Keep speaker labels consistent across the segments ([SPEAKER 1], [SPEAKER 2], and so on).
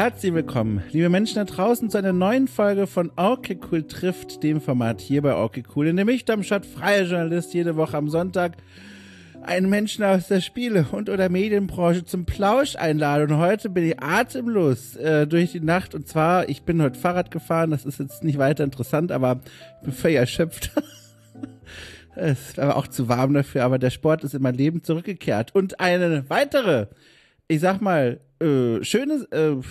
[SPEAKER 1] Herzlich willkommen, liebe Menschen da draußen, zu einer neuen Folge von Okay Cool trifft, dem Format hier bei Okay Cool, in dem ich, Darmstadt, freier Journalist, jede Woche am Sonntag einen Menschen aus der Spiele- und oder Medienbranche zum Plausch einlade. Und heute bin ich atemlos durch die Nacht. Und zwar, ich bin heute Fahrrad gefahren, das ist jetzt nicht weiter interessant, aber ich bin völlig erschöpft. Es ist aber auch zu warm dafür, aber der Sport ist in mein Leben zurückgekehrt. Und eine weitere, ich sag mal, schöne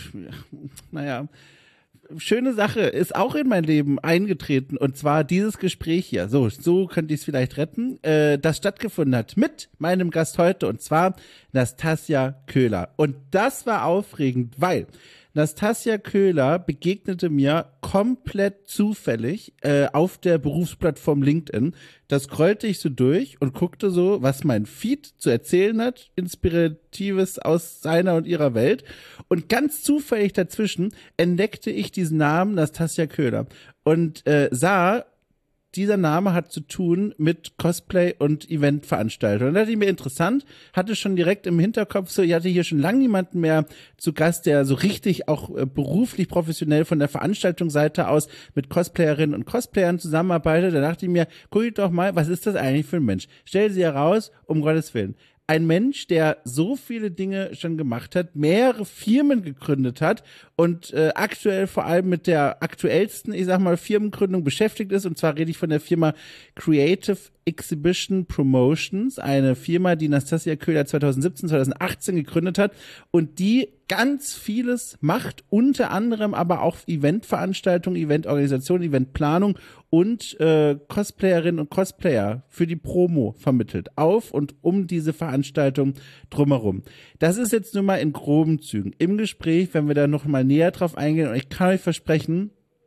[SPEAKER 1] Sache ist auch in mein Leben eingetreten, und zwar dieses Gespräch hier. So könnte ich es vielleicht retten, das stattgefunden hat mit meinem Gast heute, und zwar Nastassja Köhler. Und das war aufregend, weil Nastassja Köhler begegnete mir komplett zufällig auf der Berufsplattform LinkedIn. Das scrollte ich so durch und guckte so, was mein Feed zu erzählen hat, Inspiratives aus seiner und ihrer Welt. Und ganz zufällig dazwischen entdeckte ich diesen Namen Nastassja Köhler und sah, dieser Name hat zu tun mit Cosplay und Eventveranstaltungen. Und da dachte ich mir, interessant, hatte schon direkt im Hinterkopf so, ich hatte hier schon lange niemanden mehr zu Gast, der so richtig auch beruflich professionell von der Veranstaltungsseite aus mit Cosplayerinnen und Cosplayern zusammenarbeitet. Da dachte ich mir, guck ich doch mal, was ist das eigentlich für ein Mensch? Stell sie heraus, um Gottes Willen. Ein Mensch, der so viele Dinge schon gemacht hat, mehrere Firmen gegründet hat und aktuell vor allem mit der aktuellsten, ich sag mal, Firmengründung beschäftigt ist. Und zwar rede ich von der Firma Creative Exhibition Promotions, eine Firma, die Nastassja Köhler 2017, 2018 gegründet hat und die ganz vieles macht, unter anderem aber auch Eventveranstaltungen, Eventorganisation, Eventplanung und Cosplayerinnen und Cosplayer für die Promo vermittelt, auf und um diese Veranstaltung drumherum. Das ist jetzt nur mal in groben Zügen. Im Gespräch, wenn wir da noch mal näher drauf eingehen, und ich kann euch versprechen,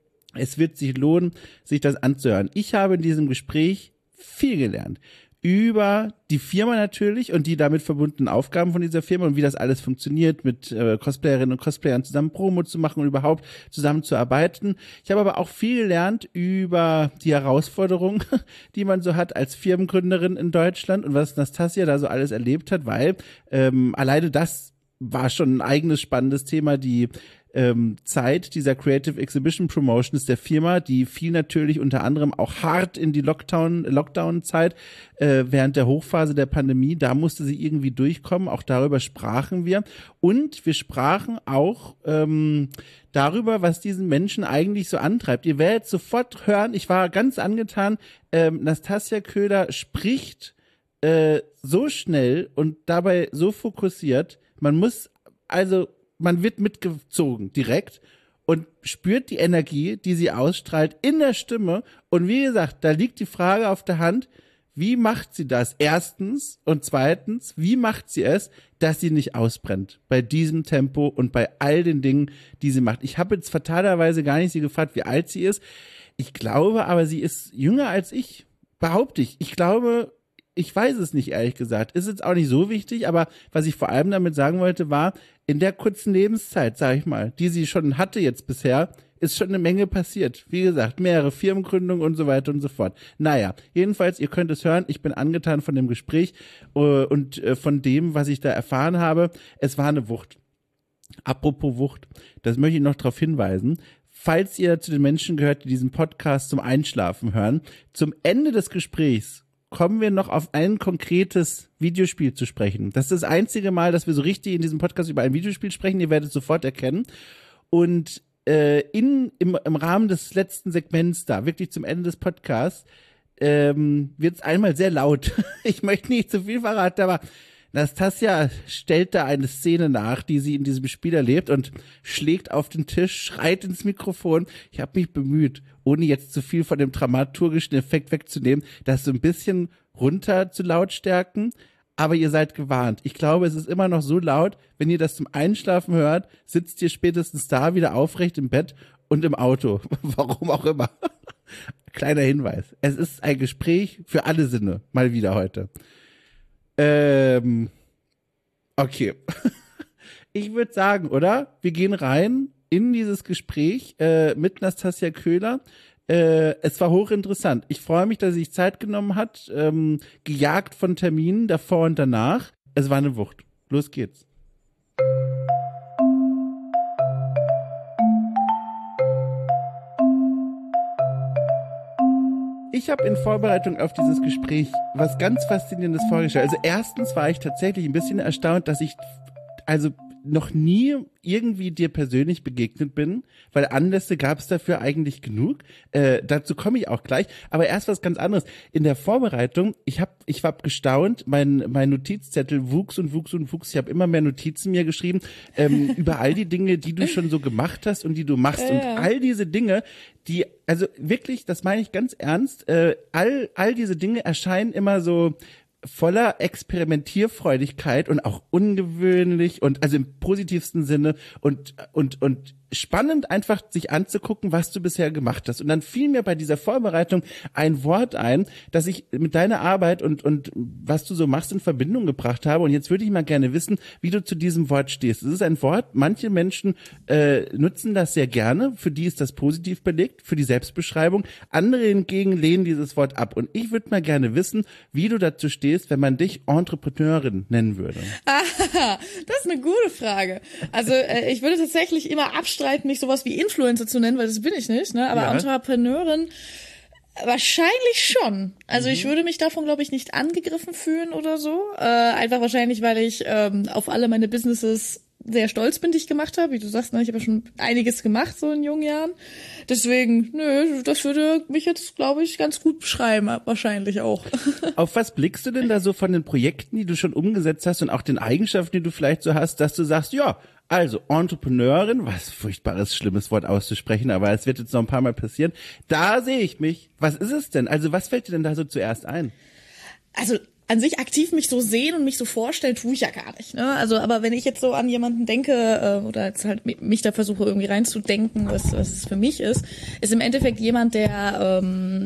[SPEAKER 1] es wird sich lohnen, sich das anzuhören. Ich habe in diesem Gespräch viel gelernt. Über die Firma natürlich und die damit verbundenen Aufgaben von dieser Firma und wie das alles funktioniert, mit Cosplayerinnen und Cosplayern zusammen Promo zu machen und überhaupt zusammenzuarbeiten. Ich habe aber auch viel gelernt über die Herausforderungen, die man so hat als Firmengründerin in Deutschland und was Nastassja da so alles erlebt hat, weil alleine das war schon ein eigenes spannendes Thema, die Zeit dieser Creative Exhibition Promotions der Firma, die fiel natürlich unter anderem auch hart in die Lockdown-Zeit während der Hochphase der Pandemie. Da musste sie irgendwie durchkommen. Auch darüber sprachen wir. Und wir sprachen auch darüber, was diesen Menschen eigentlich so antreibt. Ihr werdet sofort hören, ich war ganz angetan, Nastassja Köhler spricht so schnell und dabei so fokussiert. Man wird mitgezogen direkt und spürt die Energie, die sie ausstrahlt in der Stimme. Und wie gesagt, da liegt die Frage auf der Hand, wie macht sie das? Erstens und zweitens, wie macht sie es, dass sie nicht ausbrennt bei diesem Tempo und bei all den Dingen, die sie macht? Ich habe jetzt fatalerweise gar nicht sie gefragt, wie alt sie ist. Ich glaube aber, sie ist jünger als ich, behaupte ich. Ich glaube, ich weiß es nicht, ehrlich gesagt. Ist jetzt auch nicht so wichtig, aber was ich vor allem damit sagen wollte, war, in der kurzen Lebenszeit, sag ich mal, die sie schon hatte jetzt bisher, ist schon eine Menge passiert. Wie gesagt, mehrere Firmengründungen und so weiter und so fort. Naja, jedenfalls, ihr könnt es hören, ich bin angetan von dem Gespräch und von dem, was ich da erfahren habe. Es war eine Wucht. Apropos Wucht, das möchte ich noch darauf hinweisen. Falls ihr zu den Menschen gehört, die diesen Podcast zum Einschlafen hören, zum Ende des Gesprächs kommen wir noch auf ein konkretes Videospiel zu sprechen. Das ist das einzige Mal, dass wir so richtig in diesem Podcast über ein Videospiel sprechen. Ihr werdet es sofort erkennen. Und im Rahmen des letzten Segments da, wirklich zum Ende des Podcasts, wird es einmal sehr laut. Ich möchte nicht zu viel verraten, aber Nastassja stellt da eine Szene nach, die sie in diesem Spiel erlebt und schlägt auf den Tisch, schreit ins Mikrofon. Ich habe mich bemüht, ohne jetzt zu viel von dem dramaturgischen Effekt wegzunehmen, das so ein bisschen runter zu lautstärken. Aber ihr seid gewarnt. Ich glaube, es ist immer noch so laut, wenn ihr das zum Einschlafen hört, sitzt ihr spätestens da wieder aufrecht im Bett und im Auto. Warum auch immer. Kleiner Hinweis. Es ist ein Gespräch für alle Sinne. Mal wieder heute. Okay. Ich würde sagen, oder? Wir gehen rein in dieses Gespräch mit Nastassja Köhler. Es war hochinteressant. Ich freue mich, dass sie sich Zeit genommen hat, gejagt von Terminen davor und danach. Es war eine Wucht. Los geht's. Ich habe in Vorbereitung auf dieses Gespräch was ganz Faszinierendes vorgestellt. Also erstens war ich tatsächlich ein bisschen erstaunt, dass ich also noch nie irgendwie dir persönlich begegnet bin, weil Anlässe gab es dafür eigentlich genug. Dazu komme ich auch gleich. Aber erst was ganz anderes. In der Vorbereitung, ich war gestaunt, mein Notizzettel wuchs und wuchs und wuchs. Ich habe immer mehr Notizen mir geschrieben über all die Dinge, die du schon so gemacht hast und die du machst. Und all diese Dinge, die, also wirklich, das meine ich ganz ernst, all diese Dinge erscheinen immer so voller Experimentierfreudigkeit und auch ungewöhnlich und also im positivsten Sinne und spannend einfach sich anzugucken, was du bisher gemacht hast. Und dann fiel mir bei dieser Vorbereitung ein Wort ein, das ich mit deiner Arbeit und was du so machst in Verbindung gebracht habe. Und jetzt würde ich mal gerne wissen, wie du zu diesem Wort stehst. Es ist ein Wort, manche Menschen nutzen das sehr gerne, für die ist das positiv belegt, für die Selbstbeschreibung. Andere hingegen lehnen dieses Wort ab. Und ich würde mal gerne wissen, wie du dazu stehst, wenn man dich Entrepreneurin nennen würde.
[SPEAKER 2] Das ist eine gute Frage. Also ich würde tatsächlich immer abstreiten, mich sowas wie Influencer zu nennen, weil das bin ich nicht, ne? Aber ja. Entrepreneurin wahrscheinlich schon. Also ich würde mich davon, glaube ich, nicht angegriffen fühlen oder so. Einfach wahrscheinlich, weil ich auf alle meine Businesses sehr stolz bin, die ich gemacht habe. Wie du sagst, ne, ich habe ja schon einiges gemacht, so in jungen Jahren. Deswegen, das würde mich jetzt, glaube ich, ganz gut beschreiben, wahrscheinlich auch.
[SPEAKER 1] Auf was blickst du denn da so von den Projekten, die du schon umgesetzt hast und auch den Eigenschaften, die du vielleicht so hast, dass du sagst, ja, also Entrepreneurin, was furchtbares, schlimmes Wort auszusprechen, aber es wird jetzt noch ein paar Mal passieren, da sehe ich mich. Was ist es denn? Also was fällt dir denn da so zuerst ein?
[SPEAKER 2] Also an sich aktiv mich so sehen und mich so vorstellen, tue ich ja gar nicht, ne? Also, aber wenn ich jetzt so an jemanden denke oder jetzt halt mich da versuche irgendwie reinzudenken, was es für mich ist im Endeffekt jemand, der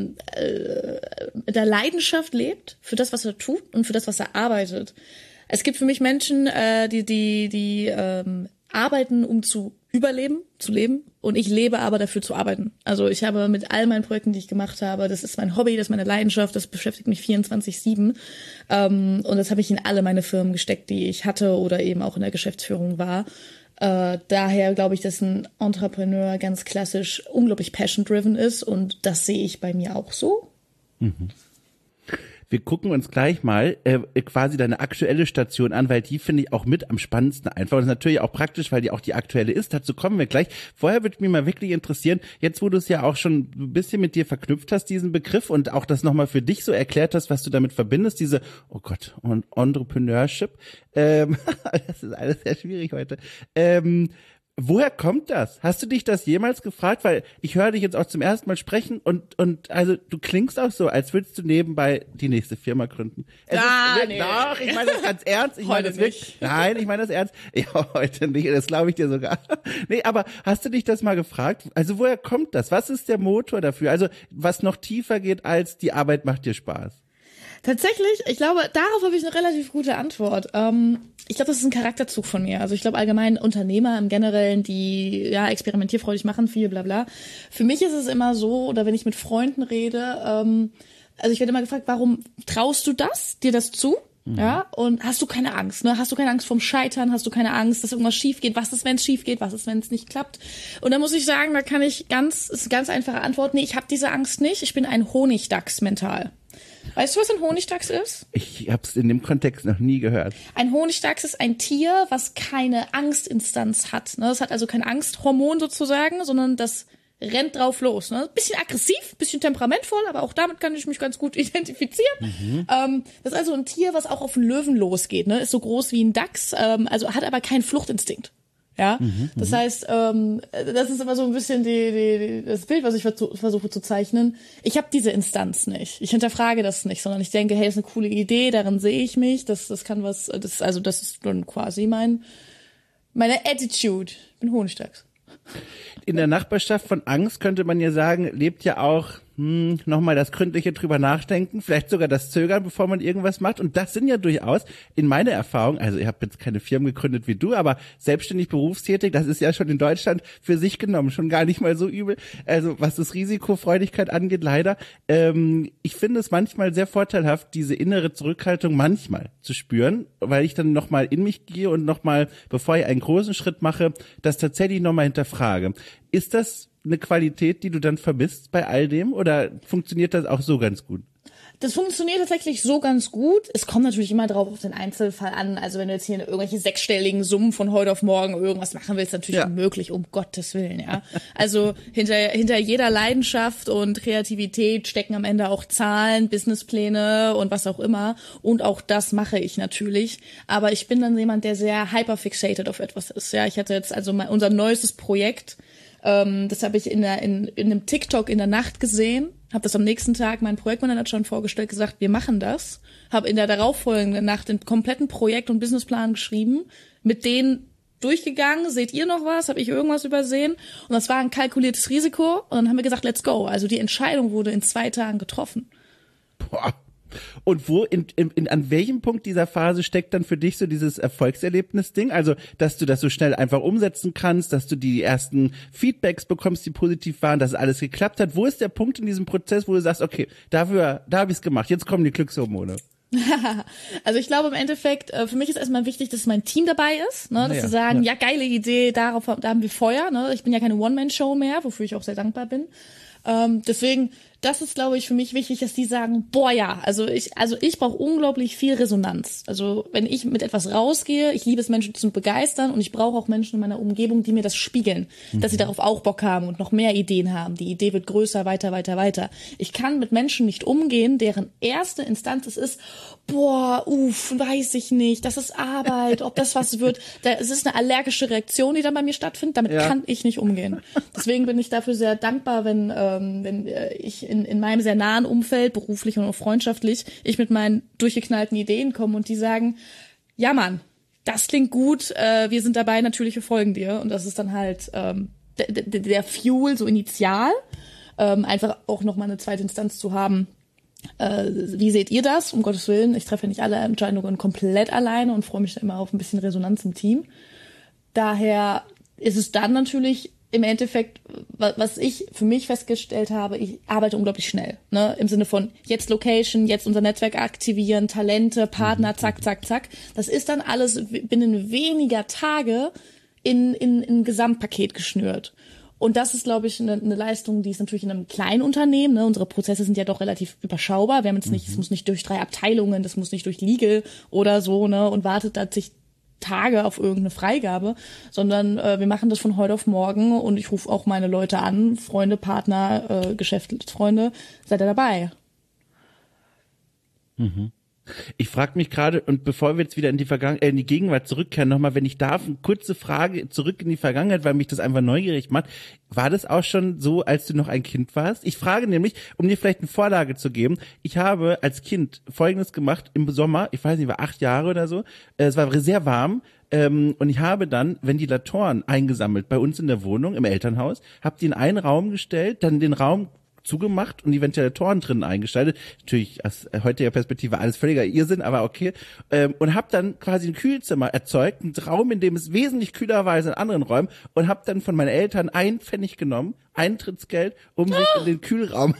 [SPEAKER 2] mit der Leidenschaft lebt für das, was er tut und für das, was er arbeitet. Es gibt für mich Menschen, die arbeiten, um zu überleben, zu leben. Und ich lebe aber dafür zu arbeiten. Also ich habe mit all meinen Projekten, die ich gemacht habe, das ist mein Hobby, das ist meine Leidenschaft, das beschäftigt mich 24/7. Und das habe ich in alle meine Firmen gesteckt, die ich hatte oder eben auch in der Geschäftsführung war. Daher glaube ich, dass ein Entrepreneur ganz klassisch unglaublich passion-driven ist. Und das sehe ich bei mir auch so.
[SPEAKER 1] Mhm. Wir gucken uns gleich mal quasi deine aktuelle Station an, weil die finde ich auch mit am spannendsten einfach. Und das ist natürlich auch praktisch, weil die auch die aktuelle ist. Dazu kommen wir gleich. Vorher würde mich mal wirklich interessieren, jetzt wo du es ja auch schon ein bisschen mit dir verknüpft hast, diesen Begriff und auch das nochmal für dich so erklärt hast, was du damit verbindest, diese, oh Gott, Entrepreneurship. Das ist alles sehr schwierig heute. Woher kommt das? Hast du dich das jemals gefragt? Weil ich höre dich jetzt auch zum ersten Mal sprechen und also du klingst auch so, als würdest du nebenbei die nächste Firma gründen.
[SPEAKER 2] Nee.
[SPEAKER 1] Doch, ich meine das ganz ernst. Ich meine das wirklich. Nein, ich meine das ernst. Ja, heute nicht, das glaube ich dir sogar. Nee, aber hast du dich das mal gefragt? Also woher kommt das? Was ist der Motor dafür? Also was noch tiefer geht als die Arbeit macht dir Spaß?
[SPEAKER 2] Tatsächlich, ich glaube, darauf habe ich eine relativ gute Antwort. Ich glaube, das ist ein Charakterzug von mir. Also ich glaube allgemein Unternehmer im Generellen, die ja experimentierfreudig machen, viel bla bla. Für mich ist es immer so, oder wenn ich mit Freunden rede, also ich werde immer gefragt, warum traust du dir das zu? Ja, und hast du keine Angst, ne? Hast du keine Angst vorm Scheitern? Hast du keine Angst, dass irgendwas schief geht? Was ist, wenn es schief geht? Was ist, wenn es nicht klappt? Und da muss ich sagen, da kann ich ist eine ganz einfache Antwort. Nee, ich habe diese Angst nicht. Ich bin ein Honigdachs mental. Weißt du, was ein Honigdachs ist?
[SPEAKER 1] Ich habe es in dem Kontext noch nie gehört.
[SPEAKER 2] Ein Honigdachs ist ein Tier, was keine Angstinstanz hat. Ne? Das hat also kein Angsthormon sozusagen, sondern das rennt drauf los. Ne? Bisschen aggressiv, bisschen temperamentvoll, aber auch damit kann ich mich ganz gut identifizieren. Das ist also ein Tier, was auch auf einen Löwen losgeht. Ne? Ist so groß wie ein Dachs, also hat aber keinen Fluchtinstinkt. Ja, das heißt, das ist immer so ein bisschen das Bild, was ich versuche zu zeichnen. Ich habe diese Instanz nicht. Ich hinterfrage das nicht, sondern ich denke, hey, das ist eine coole Idee, darin sehe ich mich. Das kann was. Das ist dann quasi meine Attitude. Ich bin Honigdachs.
[SPEAKER 1] In der Nachbarschaft von Angst könnte man ja sagen, lebt ja auch nochmal das gründliche drüber nachdenken, vielleicht sogar das Zögern, bevor man irgendwas macht. Und das sind ja durchaus in meiner Erfahrung, also ich habe jetzt keine Firmen gegründet wie du, aber selbstständig berufstätig, das ist ja schon in Deutschland für sich genommen schon gar nicht mal so übel. Also was das Risikofreudigkeit angeht, leider. Ich finde es manchmal sehr vorteilhaft, diese innere Zurückhaltung manchmal zu spüren, weil ich dann nochmal in mich gehe und nochmal, bevor ich einen großen Schritt mache, das tatsächlich nochmal hinterfrage. Ist das eine Qualität, die du dann vermisst bei all dem? Oder funktioniert das auch so ganz gut?
[SPEAKER 2] Das funktioniert tatsächlich so ganz gut. Es kommt natürlich immer drauf auf den Einzelfall an. Also wenn du jetzt hier irgendwelche sechsstelligen Summen von heute auf morgen irgendwas machen willst, natürlich unmöglich, um Gottes Willen, ja. Also hinter jeder Leidenschaft und Kreativität stecken am Ende auch Zahlen, Businesspläne und was auch immer. Und auch das mache ich natürlich. Aber ich bin dann jemand, der sehr hyperfixated auf etwas ist. Ja, ich hatte jetzt also unser neuestes Projekt. Das habe ich in einem TikTok in der Nacht gesehen, habe das am nächsten Tag meinen Projektmanager schon vorgestellt, gesagt, wir machen das, habe in der darauffolgenden Nacht den kompletten Projekt- und Businessplan geschrieben, mit denen durchgegangen, seht ihr noch was, habe ich irgendwas übersehen? Und das war ein kalkuliertes Risiko und dann haben wir gesagt, let's go. Also die Entscheidung wurde in 2 Tagen getroffen.
[SPEAKER 1] Boah. Und wo, an welchem Punkt dieser Phase steckt dann für dich so dieses Erfolgserlebnis-Ding? Also, dass du das so schnell einfach umsetzen kannst, dass du die ersten Feedbacks bekommst, die positiv waren, dass alles geklappt hat. Wo ist der Punkt in diesem Prozess, wo du sagst, okay, da habe ich es gemacht, jetzt kommen die Glückshormone?
[SPEAKER 2] Also ich glaube im Endeffekt, für mich ist erstmal wichtig, dass mein Team dabei ist, ne, dass sie sagen, ja, geile Idee, da haben wir Feuer, ne? Ich bin ja keine One-Man-Show mehr, wofür ich auch sehr dankbar bin. Deswegen, das ist, glaube ich, für mich wichtig, dass die sagen, boah, ja, also ich brauche unglaublich viel Resonanz. Also wenn ich mit etwas rausgehe, ich liebe es, Menschen zu begeistern und ich brauche auch Menschen in meiner Umgebung, die mir das spiegeln, dass sie darauf auch Bock haben und noch mehr Ideen haben. Die Idee wird größer, weiter, weiter, weiter. Ich kann mit Menschen nicht umgehen, deren erste Instanz es ist, boah, weiß ich nicht, das ist Arbeit, ob das was wird. Es ist eine allergische Reaktion, die dann bei mir stattfindet, damit kann ich nicht umgehen. Deswegen bin ich dafür sehr dankbar, wenn ich in meinem sehr nahen Umfeld, beruflich und auch freundschaftlich, ich mit meinen durchgeknallten Ideen komme und die sagen, ja Mann, das klingt gut, wir sind dabei, natürlich, wir folgen dir. Und das ist dann halt der Fuel so initial, einfach auch nochmal eine zweite Instanz zu haben. Wie seht ihr das? Um Gottes Willen, ich treffe ja nicht alle Entscheidungen komplett alleine und freue mich immer auf ein bisschen Resonanz im Team. Daher ist es dann natürlich im Endeffekt, was ich für mich festgestellt habe, ich arbeite unglaublich schnell, ne? Im Sinne von jetzt Location, jetzt unser Netzwerk aktivieren, Talente, Partner, zack, zack, zack. Das ist dann alles binnen weniger Tage in ein Gesamtpaket geschnürt. Und das ist, glaube ich, eine Leistung, die ist natürlich in einem kleinen Unternehmen, ne? Unsere Prozesse sind ja doch relativ überschaubar. Wir haben jetzt nicht, es muss nicht durch 3 Abteilungen, das muss nicht durch Legal oder so, ne? Und wartet da sich Tage auf irgendeine Freigabe, sondern wir machen das von heute auf morgen und ich rufe auch meine Leute an, Freunde, Partner, Geschäftsfreunde, seid ihr dabei?
[SPEAKER 1] Ich frage mich gerade, und bevor wir jetzt wieder in die Gegenwart zurückkehren, nochmal, wenn ich darf, eine kurze Frage zurück in die Vergangenheit, weil mich das einfach neugierig macht. War das auch schon so, als du noch ein Kind warst? Ich frage nämlich, um dir vielleicht eine Vorlage zu geben, ich habe als Kind Folgendes gemacht im Sommer, ich weiß nicht, war 8 Jahre oder so, es war sehr warm, und ich habe dann Ventilatoren eingesammelt bei uns in der Wohnung, im Elternhaus, habe die in einen Raum gestellt, dann den Raum zugemacht und die Ventilatoren drinnen eingeschaltet. Natürlich aus heutiger Perspektive alles völliger Irrsinn, aber okay. Und habe dann quasi ein Kühlzimmer erzeugt, einen Raum, in dem es wesentlich kühler war als in anderen Räumen und habe dann von meinen Eltern 1 Pfennig genommen, Eintrittsgeld, um sich in den Kühlraum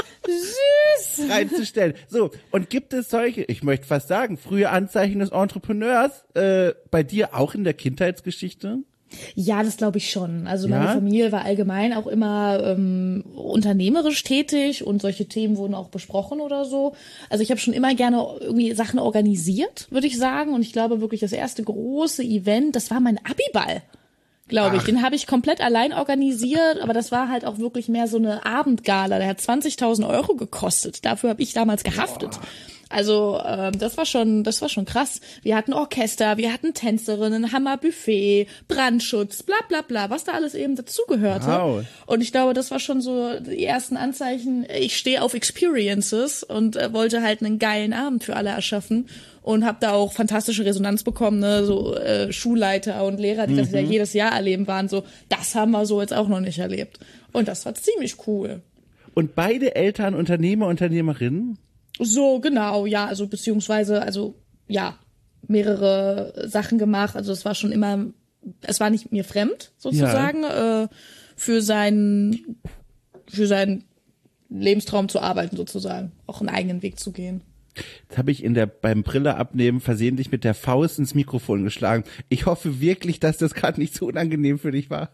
[SPEAKER 2] Süß
[SPEAKER 1] reinzustellen. So, und gibt es solche, ich möchte fast sagen, frühe Anzeichen des Entrepreneurs bei dir auch in der Kindheitsgeschichte?
[SPEAKER 2] Ja, das glaube ich schon. Also meine Familie war allgemein auch immer unternehmerisch tätig und solche Themen wurden auch besprochen oder so. Also ich habe schon immer gerne irgendwie Sachen organisiert, würde ich sagen. Und ich glaube wirklich, das erste große Event, das war mein Abiball, glaube ich. Den habe ich komplett allein organisiert, aber das war halt auch wirklich mehr so eine Abendgala. Der hat 20.000 Euro gekostet. Dafür habe ich damals gehaftet. Boah. Also das war schon krass. Wir hatten Orchester, wir hatten Tänzerinnen, Hammerbuffet, Brandschutz, bla bla bla, was da alles eben dazugehörte. Wow. Und ich glaube, das war schon so die ersten Anzeichen, ich stehe auf Experiences und wollte halt einen geilen Abend für alle erschaffen und habe da auch fantastische Resonanz bekommen, ne? So Schulleiter und Lehrer, die das ja jedes Jahr erleben, waren so, das haben wir so jetzt auch noch nicht erlebt. Und das war ziemlich cool.
[SPEAKER 1] Und beide Eltern Unternehmer, Unternehmerinnen?
[SPEAKER 2] So, genau, ja, also beziehungsweise, also ja, mehrere Sachen gemacht, also es war schon immer, es war nicht mir fremd, sozusagen, für seinen Lebenstraum zu arbeiten, sozusagen, auch einen eigenen Weg zu gehen.
[SPEAKER 1] Jetzt habe ich beim Brille abnehmen versehentlich mit der Faust ins Mikrofon geschlagen. Ich hoffe wirklich, dass das gerade nicht so unangenehm für dich war.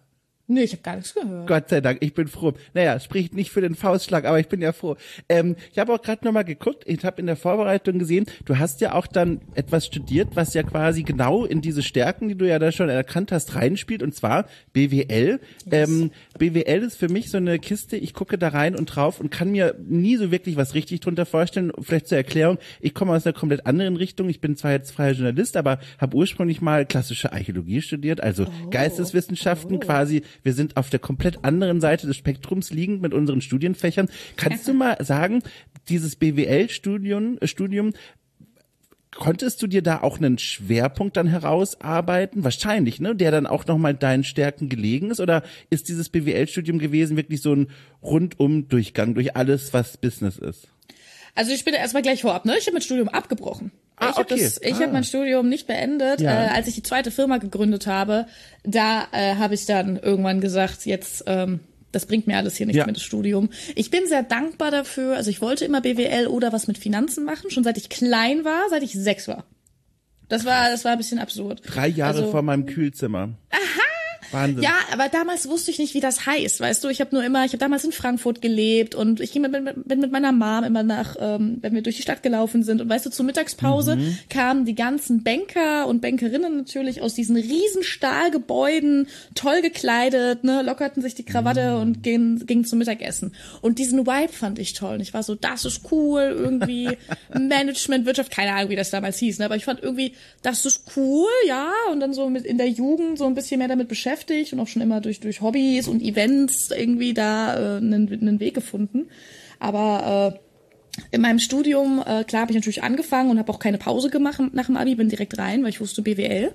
[SPEAKER 2] Nee, ich habe gar nichts gehört.
[SPEAKER 1] Gott sei Dank, ich bin froh. Naja, spricht nicht für den Faustschlag, aber ich bin ja froh. Ich habe auch gerade nochmal geguckt, ich habe in der Vorbereitung gesehen, du hast ja auch dann etwas studiert, was ja quasi genau in diese Stärken, die du ja da schon erkannt hast, reinspielt, und zwar BWL. Yes. BWL ist für mich so eine Kiste, ich gucke da rein und drauf und kann mir nie so wirklich was richtig drunter vorstellen. Vielleicht zur Erklärung, ich komme aus einer komplett anderen Richtung. Ich bin zwar jetzt freier Journalist, aber habe ursprünglich mal klassische Archäologie studiert, also Geisteswissenschaften quasi. Wir sind auf der komplett anderen Seite des Spektrums liegend mit unseren Studienfächern. Kannst du mal sagen, dieses BWL-Studium, konntest du dir da auch einen Schwerpunkt dann herausarbeiten? Wahrscheinlich, ne? Der dann auch nochmal deinen Stärken gelegen ist? Oder ist dieses BWL-Studium gewesen wirklich so ein Rundum-Durchgang durch alles, was Business ist?
[SPEAKER 2] Also ich bin erstmal gleich vorab, ne? Ich habe mein Studium abgebrochen. Ich habe mein Studium nicht beendet.
[SPEAKER 1] Ja.
[SPEAKER 2] Als ich die zweite Firma gegründet habe, da habe ich dann irgendwann gesagt, jetzt das bringt mir alles hier nichts mehr, das Studium. Ich bin sehr dankbar dafür. Also ich wollte immer BWL oder was mit Finanzen machen, schon seit ich klein war, seit ich 6 war. Das war ein bisschen absurd.
[SPEAKER 1] 3 Jahre vor meinem Kühlzimmer.
[SPEAKER 2] Aha!
[SPEAKER 1] Wahnsinn.
[SPEAKER 2] Ja, aber damals wusste ich nicht, wie das heißt, weißt du. Ich habe damals in Frankfurt gelebt und ich bin mit meiner Mom immer wenn wir durch die Stadt gelaufen sind und weißt du, zur Mittagspause kamen die ganzen Banker und Bankerinnen natürlich aus diesen riesen Stahlgebäuden, toll gekleidet, ne, lockerten sich die Krawatte und gingen zum Mittagessen. Und diesen Vibe fand ich toll. Und ich war so, das ist cool, irgendwie Management, Wirtschaft, keine Ahnung, wie das damals hieß, ne, aber ich fand irgendwie, das ist cool, ja, und dann so in der Jugend so ein bisschen mehr damit beschäftigt und auch schon immer durch Hobbys und Events irgendwie da einen Weg gefunden. Aber in meinem Studium, klar, habe ich natürlich angefangen und habe auch keine Pause gemacht nach dem Abi, bin direkt rein, weil ich wusste BWL.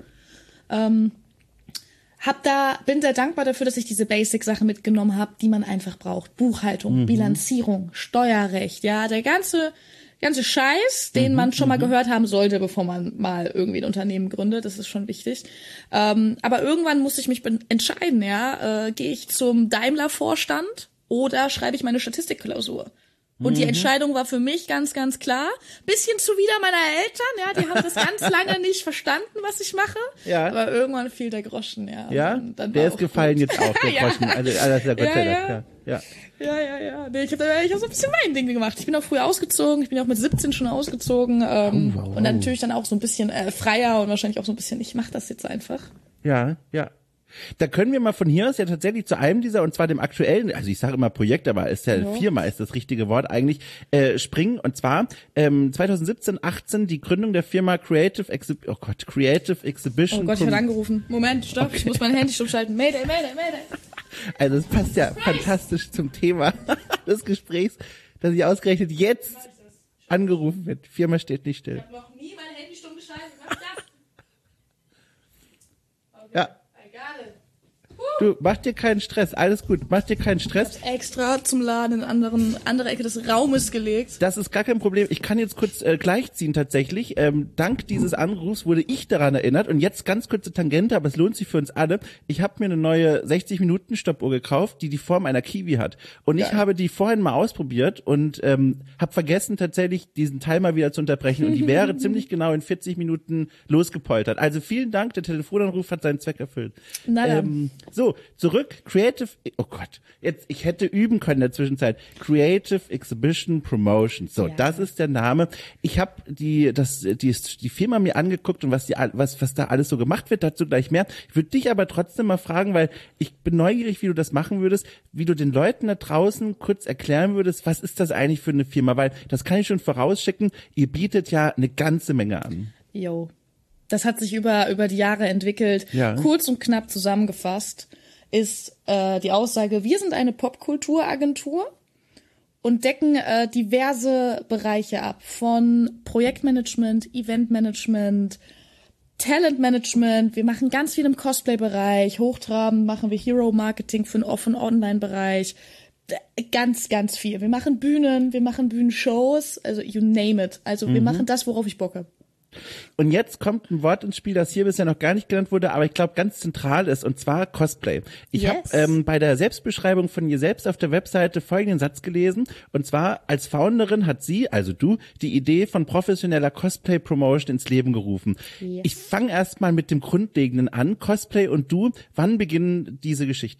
[SPEAKER 2] Bin sehr dankbar dafür, dass ich diese Basic-Sachen mitgenommen habe, die man einfach braucht. Buchhaltung, Bilanzierung, Steuerrecht, ja, der ganze Scheiß, den man schon mal gehört haben sollte, bevor man mal irgendwie ein Unternehmen gründet, das ist schon wichtig. Aber irgendwann musste ich mich entscheiden, ja, gehe ich zum Daimler-Vorstand oder schreibe ich meine Statistikklausur? Und die Entscheidung war für mich ganz, ganz klar. Bisschen zuwider meiner Eltern, ja, die haben das ganz lange nicht verstanden, was ich mache. Ja. Aber irgendwann fiel der Groschen, ja.
[SPEAKER 1] Ja, dann der ist gefallen gut. Jetzt auch, der Groschen. Also, das ist ja Gott sei Dank, ja.
[SPEAKER 2] Ja. Nee, ich hab so ein bisschen mein Ding gemacht. Ich bin auch früher ausgezogen. Ich bin auch mit 17 schon ausgezogen. Wow. Und dann natürlich dann auch so ein bisschen freier und wahrscheinlich auch so ein bisschen, ich mach das jetzt einfach.
[SPEAKER 1] Ja. Da können wir mal von hier aus ja tatsächlich zu einem dieser, und zwar dem aktuellen, also ich sage immer Projekt, aber ist ja Firma ist das richtige Wort eigentlich, springen. Und zwar 2017, 18 die Gründung der Firma Creative Exhibition.
[SPEAKER 2] Oh Gott, ich werde angerufen. Moment, stopp, okay. Ich muss mein Handy stummschalten. Mayday.
[SPEAKER 1] Also es passt ja fantastisch zum Thema des Gesprächs, dass ich ausgerechnet jetzt angerufen wird. Die Firma steht nicht still.
[SPEAKER 2] Ich habe noch nie mein Handy stumm geschaltet. Was ist das? Okay.
[SPEAKER 1] Ja. Du, mach dir keinen Stress, alles gut, mach dir keinen Stress.
[SPEAKER 2] Ich hab's extra zum Laden in andere Ecke des Raumes gelegt.
[SPEAKER 1] Das ist gar kein Problem. Ich kann jetzt kurz gleichziehen tatsächlich. Dank dieses Anrufs wurde ich daran erinnert und jetzt ganz kurze Tangente, aber es lohnt sich für uns alle. Ich habe mir eine neue 60-Minuten-Stoppuhr gekauft, die Form einer Kiwi hat. Und ich habe die vorhin mal ausprobiert und habe vergessen tatsächlich diesen Timer wieder zu unterbrechen und die wäre ziemlich genau in 40 Minuten losgepoltert. Also vielen Dank, der Telefonanruf hat seinen Zweck erfüllt.
[SPEAKER 2] Na dann.
[SPEAKER 1] So, zurück, oh Gott, jetzt, ich hätte üben können in der Zwischenzeit. Creative Exhibition Promotion. So, das ist der Name. Ich habe die Firma mir angeguckt und was da alles so gemacht wird, dazu gleich mehr. Ich würde dich aber trotzdem mal fragen, weil ich bin neugierig, wie du das machen würdest, wie du den Leuten da draußen kurz erklären würdest, was ist das eigentlich für eine Firma, weil das kann ich schon vorausschicken, ihr bietet ja eine ganze Menge an.
[SPEAKER 2] Jo. Das hat sich über die Jahre entwickelt. Ja. Kurz und knapp zusammengefasst ist die Aussage, wir sind eine Popkulturagentur und decken diverse Bereiche ab, von Projektmanagement, Eventmanagement, Talentmanagement. Wir machen ganz viel im Cosplay-Bereich, hochtrabend machen wir Hero-Marketing für den Online-Bereich. Ganz, ganz viel. Wir machen Bühnen, wir machen Bühnenshows, also you name it. Also wir machen das, worauf ich Bock habe.
[SPEAKER 1] Und jetzt kommt ein Wort ins Spiel, das hier bisher noch gar nicht genannt wurde, aber ich glaube ganz zentral ist, und zwar Cosplay. Ich habe bei der Selbstbeschreibung von ihr selbst auf der Webseite folgenden Satz gelesen, und zwar als Founderin hat sie, also du, die Idee von professioneller Cosplay-Promotion ins Leben gerufen. Yes. Ich fange erst mal mit dem Grundlegenden an, Cosplay und du, wann beginnen diese Geschichte?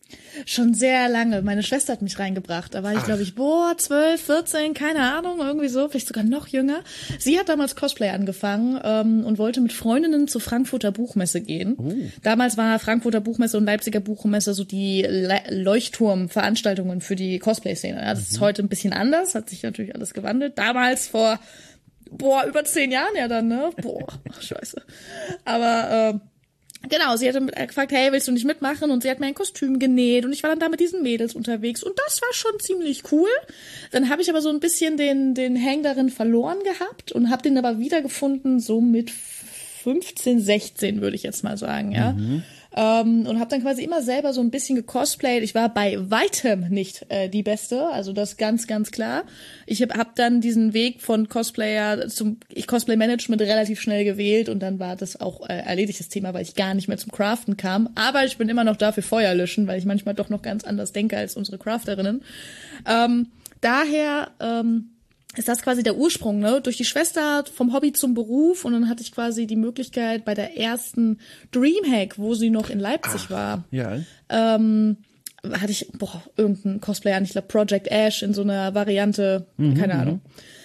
[SPEAKER 2] Schon sehr lange. Meine Schwester hat mich reingebracht. Da war ich, glaube ich, 12, 14, keine Ahnung, irgendwie so, vielleicht sogar noch jünger. Sie hat damals Cosplay angefangen und wollte mit Freundinnen zur Frankfurter Buchmesse gehen. Damals war Frankfurter Buchmesse und Leipziger Buchmesse so die Leuchtturmveranstaltungen für die Cosplay-Szene. Ja, das ist heute ein bisschen anders, hat sich natürlich alles gewandelt. Damals vor, über 10 Jahren ja dann, ne? Scheiße. Aber genau, sie hatte gefragt, hey, willst du nicht mitmachen? Und sie hat mir ein Kostüm genäht und ich war dann da mit diesen Mädels unterwegs und das war schon ziemlich cool. Dann habe ich aber so ein bisschen den Hang darin verloren gehabt und habe den aber wiedergefunden, so mit 15, 16 würde ich jetzt mal sagen, ja. Und habe dann quasi immer selber so ein bisschen gecosplayt. Ich war bei weitem nicht die Beste, also das ganz, ganz klar. Ich hab dann diesen Weg von Cosplayer zum Cosplay-Management relativ schnell gewählt und dann war das auch erledigtes Thema, weil ich gar nicht mehr zum Craften kam. Aber ich bin immer noch da für Feuer löschen, weil ich manchmal doch noch ganz anders denke als unsere Crafterinnen. Daher ist das quasi der Ursprung, ne? Durch die Schwester vom Hobby zum Beruf und dann hatte ich quasi die Möglichkeit bei der ersten Dreamhack, wo sie noch in Leipzig war.
[SPEAKER 1] Ja.
[SPEAKER 2] Hatte ich irgendein Cosplay an, ich glaube Project Ash in so einer Variante, keine Ahnung.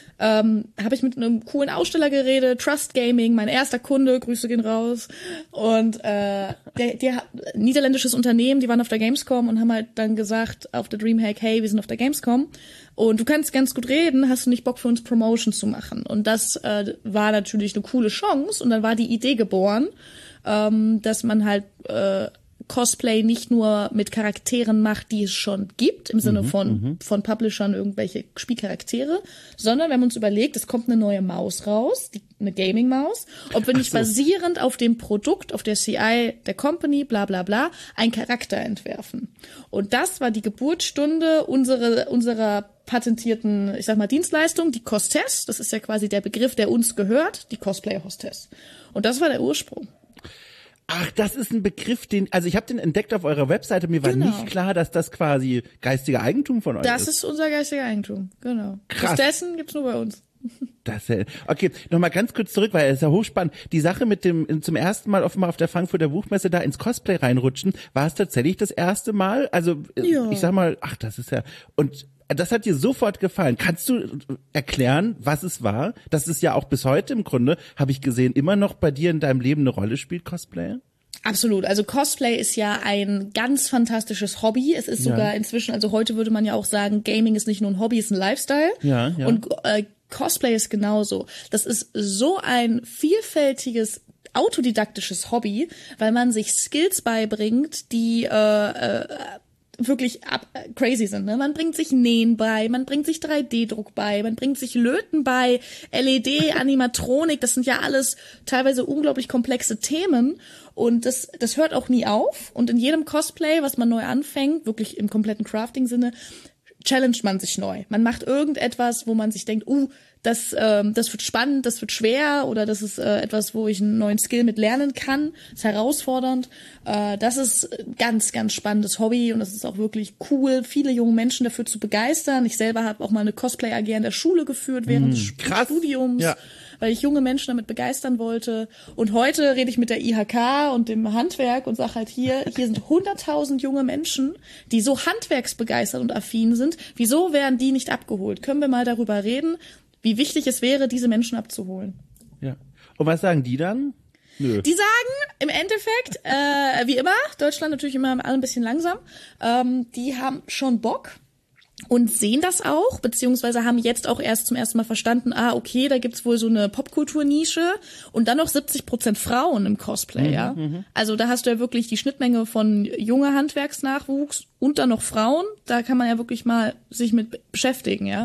[SPEAKER 2] Habe ich mit einem coolen Aussteller geredet, Trust Gaming, mein erster Kunde, Grüße gehen raus. Und der niederländisches Unternehmen, die waren auf der Gamescom und haben halt dann gesagt auf der Dreamhack, hey, wir sind auf der Gamescom und du kannst ganz gut reden, hast du nicht Bock für uns Promotion zu machen? Und das war natürlich eine coole Chance und dann war die Idee geboren, dass man halt Cosplay nicht nur mit Charakteren macht, die es schon gibt, im Sinne von Publishern irgendwelche Spielcharaktere, sondern wir haben uns überlegt, es kommt eine neue Maus raus, eine Gaming-Maus, ob wir nicht basierend auf dem Produkt, auf der CI der Company, bla bla bla, einen Charakter entwerfen. Und das war die Geburtsstunde unserer patentierten, ich sag mal, Dienstleistung, die Costess, das ist ja quasi der Begriff, der uns gehört, die Cosplay-Hostess. Und das war der Ursprung.
[SPEAKER 1] Ach, das ist ein Begriff, also ich habe den entdeckt auf eurer Webseite, mir war nicht klar, dass das quasi geistige Eigentum von euch ist.
[SPEAKER 2] Das ist unser geistiger Eigentum, genau.
[SPEAKER 1] Krass.
[SPEAKER 2] Dessen gibt's nur bei uns.
[SPEAKER 1] Okay, nochmal ganz kurz zurück, weil es ist ja hochspannend. Die Sache mit dem zum ersten Mal offenbar auf der Frankfurter Buchmesse da ins Cosplay reinrutschen, war es tatsächlich das erste Mal? Also ich sag mal, das ist ja, und das hat dir sofort gefallen. Kannst du erklären, was es war? Das ist ja auch bis heute im Grunde, habe ich gesehen, immer noch bei dir in deinem Leben eine Rolle spielt, Cosplay?
[SPEAKER 2] Absolut. Also Cosplay ist ja ein ganz fantastisches Hobby. Es ist sogar inzwischen, also heute würde man ja auch sagen, Gaming ist nicht nur ein Hobby, es ist ein Lifestyle. Ja. Und Cosplay ist genauso. Das ist so ein vielfältiges autodidaktisches Hobby, weil man sich Skills beibringt, die wirklich crazy sind. Ne? Man bringt sich Nähen bei, man bringt sich 3D-Druck bei, man bringt sich Löten bei, LED, Animatronik, das sind ja alles teilweise unglaublich komplexe Themen und das hört auch nie auf und in jedem Cosplay, was man neu anfängt, wirklich im kompletten Crafting-Sinne, challenged man sich neu. Man macht irgendetwas, wo man sich denkt, das wird spannend, das wird schwer oder das ist etwas, wo ich einen neuen Skill mit lernen kann. Das ist herausfordernd. Das ist ganz, ganz spannendes Hobby und das ist auch wirklich cool, viele junge Menschen dafür zu begeistern. Ich selber habe auch mal eine Cosplay-AG an der Schule geführt während des Studiums. Ja. Weil ich junge Menschen damit begeistern wollte. Und heute rede ich mit der IHK und dem Handwerk und sage halt hier sind 100.000 junge Menschen, die so handwerksbegeistert und affin sind. Wieso werden die nicht abgeholt? Können wir mal darüber reden, wie wichtig es wäre, diese Menschen abzuholen?
[SPEAKER 1] Ja. Und was sagen die dann? Nö.
[SPEAKER 2] Die sagen im Endeffekt, wie immer, Deutschland natürlich immer ein bisschen langsam, die haben schon Bock. Und sehen das auch, beziehungsweise haben jetzt auch erst zum ersten Mal verstanden, okay, da gibt's wohl so eine Popkulturnische und dann noch 70% Frauen im Cosplay, ja. Also da hast du ja wirklich die Schnittmenge von junger Handwerksnachwuchs und dann noch Frauen, da kann man ja wirklich mal sich mit beschäftigen, ja.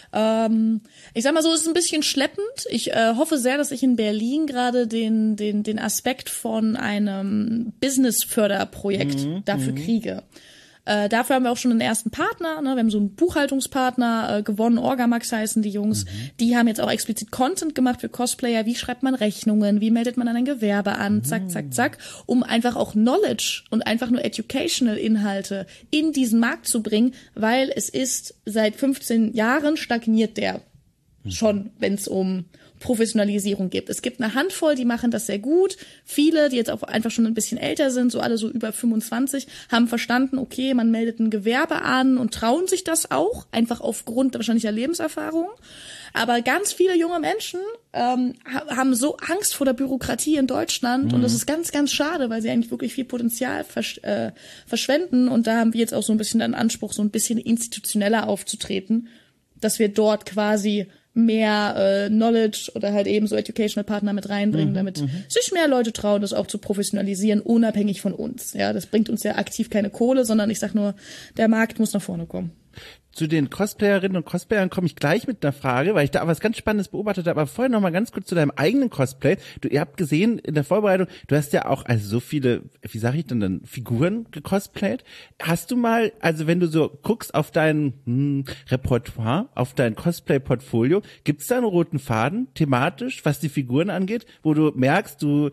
[SPEAKER 2] Ich sag mal so, es ist ein bisschen schleppend. Ich hoffe sehr, dass ich in Berlin gerade den Aspekt von einem Business-Förderprojekt dafür kriege. Dafür haben wir auch schon einen ersten Partner, ne? Wir haben so einen Buchhaltungspartner gewonnen, Orgamax heißen die Jungs. Die haben jetzt auch explizit Content gemacht für Cosplayer. Wie schreibt man Rechnungen? Wie meldet man ein Gewerbe an? Zack, zack, zack. Um einfach auch Knowledge und einfach nur educational Inhalte in diesen Markt zu bringen, weil es ist seit 15 Jahren stagniert der schon, wenn es um Professionalisierung gibt. Es gibt eine Handvoll, die machen das sehr gut. Viele, die jetzt auch einfach schon ein bisschen älter sind, so alle so über 25, haben verstanden, okay, man meldet ein Gewerbe an und trauen sich das auch, einfach aufgrund wahrscheinlicher Lebenserfahrung. Aber ganz viele junge Menschen haben so Angst vor der Bürokratie in Deutschland und das ist ganz, ganz schade, weil sie eigentlich wirklich viel Potenzial verschwenden und da haben wir jetzt auch so ein bisschen den Anspruch, so ein bisschen institutioneller aufzutreten, dass wir dort quasi mehr Knowledge oder halt eben so Educational Partner mit reinbringen, damit sich mehr Leute trauen, das auch zu professionalisieren, unabhängig von uns. Ja, das bringt uns ja aktiv keine Kohle, sondern ich sag nur, der Markt muss nach vorne kommen.
[SPEAKER 1] Zu den Cosplayerinnen und Cosplayern komme ich gleich mit einer Frage, weil ich da was ganz Spannendes beobachtet habe. Aber vorher noch mal ganz kurz zu deinem eigenen Cosplay. Ihr habt gesehen in der Vorbereitung, du hast ja auch also so viele, wie sage ich denn dann, Figuren gecosplayt. Hast du mal, also wenn du so guckst auf dein Repertoire, auf dein Cosplay-Portfolio, gibt's da einen roten Faden thematisch, was die Figuren angeht, wo du merkst, du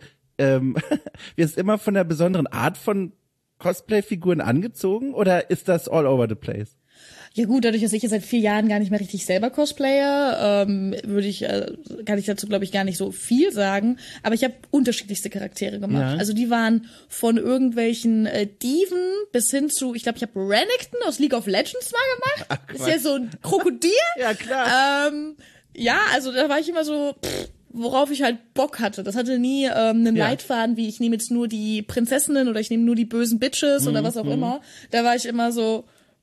[SPEAKER 1] wirst immer von einer besonderen Art von Cosplay-Figuren angezogen oder ist das all over the place?
[SPEAKER 2] Ja gut, dadurch, dass ich jetzt seit 4 Jahren gar nicht mehr richtig selber cosplaye, kann ich dazu, glaube ich, gar nicht so viel sagen. Aber ich habe unterschiedlichste Charaktere gemacht. Ja. Also die waren von irgendwelchen Diven bis hin zu, ich glaube, ich habe Renekton aus League of Legends mal gemacht. Ach, ist ja so ein Krokodil.
[SPEAKER 1] Ja, klar.
[SPEAKER 2] Ja, also da war ich immer so, worauf ich halt Bock hatte. Das hatte nie einen Leitfaden, wie ich nehme jetzt nur die Prinzessinnen oder ich nehme nur die bösen Bitches oder was auch immer. Da war ich immer so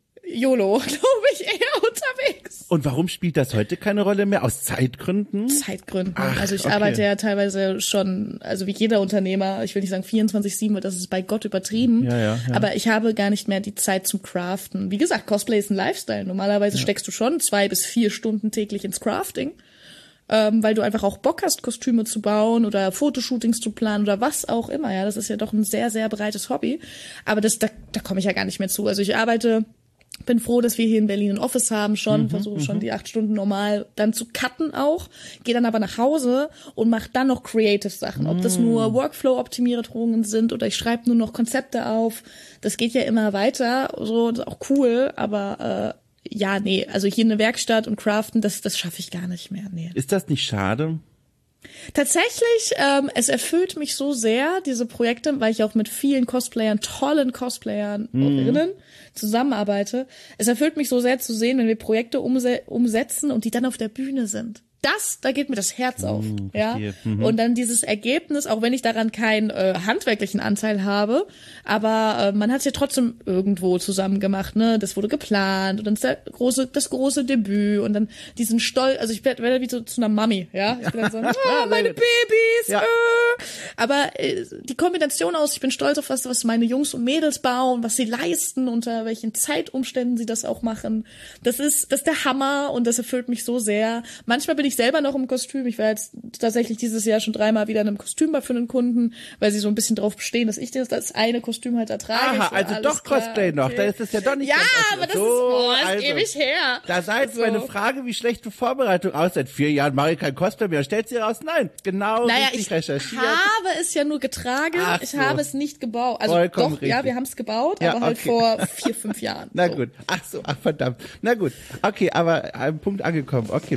[SPEAKER 2] YOLO, glaube ich, eher unterwegs.
[SPEAKER 1] Und warum spielt das heute keine Rolle mehr? Aus Zeitgründen?
[SPEAKER 2] Zeitgründen. Also ich arbeite ja teilweise schon, also wie jeder Unternehmer, ich will nicht sagen 24/7, weil das ist bei Gott übertrieben. Ja. Aber ich habe gar nicht mehr die Zeit zum Craften. Wie gesagt, Cosplay ist ein Lifestyle. Normalerweise steckst du schon 2 bis 4 Stunden täglich ins Crafting. Weil du einfach auch Bock hast, Kostüme zu bauen oder Fotoshootings zu planen oder was auch immer. Ja, das ist ja doch ein sehr, sehr breites Hobby. Aber da komme ich ja gar nicht mehr zu. Also ich bin froh, dass wir hier in Berlin ein Office haben versuche schon die 8 Stunden normal dann zu cutten auch, gehe dann aber nach Hause und mache dann noch Creative Sachen. Ob das nur Workflow-Optimierungen sind oder ich schreibe nur noch Konzepte auf, das geht ja immer weiter, so, das ist auch cool, aber also hier eine Werkstatt und Craften, das schaffe ich gar nicht mehr, nee.
[SPEAKER 1] Ist das nicht schade?
[SPEAKER 2] Tatsächlich, es erfüllt mich so sehr, diese Projekte, weil ich auch mit vielen Cosplayern, tollen Cosplayerinnen zusammenarbeite. Es erfüllt mich so sehr zu sehen, wenn wir Projekte umsetzen und die dann auf der Bühne sind. Da geht mir das Herz auf, ja. Und dann dieses Ergebnis, auch wenn ich daran keinen handwerklichen Anteil habe, aber man hat es ja trotzdem irgendwo zusammen gemacht, ne? Das wurde geplant und dann ist das große Debüt und dann diesen Stolz, also ich werde wie so zu einer Mami, ja. Ich bin dann so, meine Babys,
[SPEAKER 1] ja.
[SPEAKER 2] Aber die Kombination aus, ich bin stolz auf was meine Jungs und Mädels bauen, was sie leisten, unter welchen Zeitumständen sie das auch machen. Das ist der Hammer und das erfüllt mich so sehr. Manchmal bin ich selber noch im Kostüm. Ich war jetzt tatsächlich dieses Jahr schon 3-mal wieder in einem Kostüm für einen Kunden, weil sie so ein bisschen drauf bestehen, dass ich das eine Kostüm halt ertrage.
[SPEAKER 1] Aha, also doch Cosplay noch. Da ist es ja doch nicht
[SPEAKER 2] ganz aber das ist ewig her.
[SPEAKER 1] Da sei jetzt meine Frage, wie schlechte Vorbereitung aus. Seit 4 Jahren mache ich kein Cosplay mehr. Stellt sie raus? Nein, genau richtig recherchiert.
[SPEAKER 2] Ich habe es ja nur getragen. Ich habe es nicht gebaut. Also vollkommen doch, richtig. Ja, wir haben es gebaut, aber halt vor 4-5 Jahren.
[SPEAKER 1] Na gut. Verdammt. Na gut. Okay, aber am Punkt angekommen. Okay.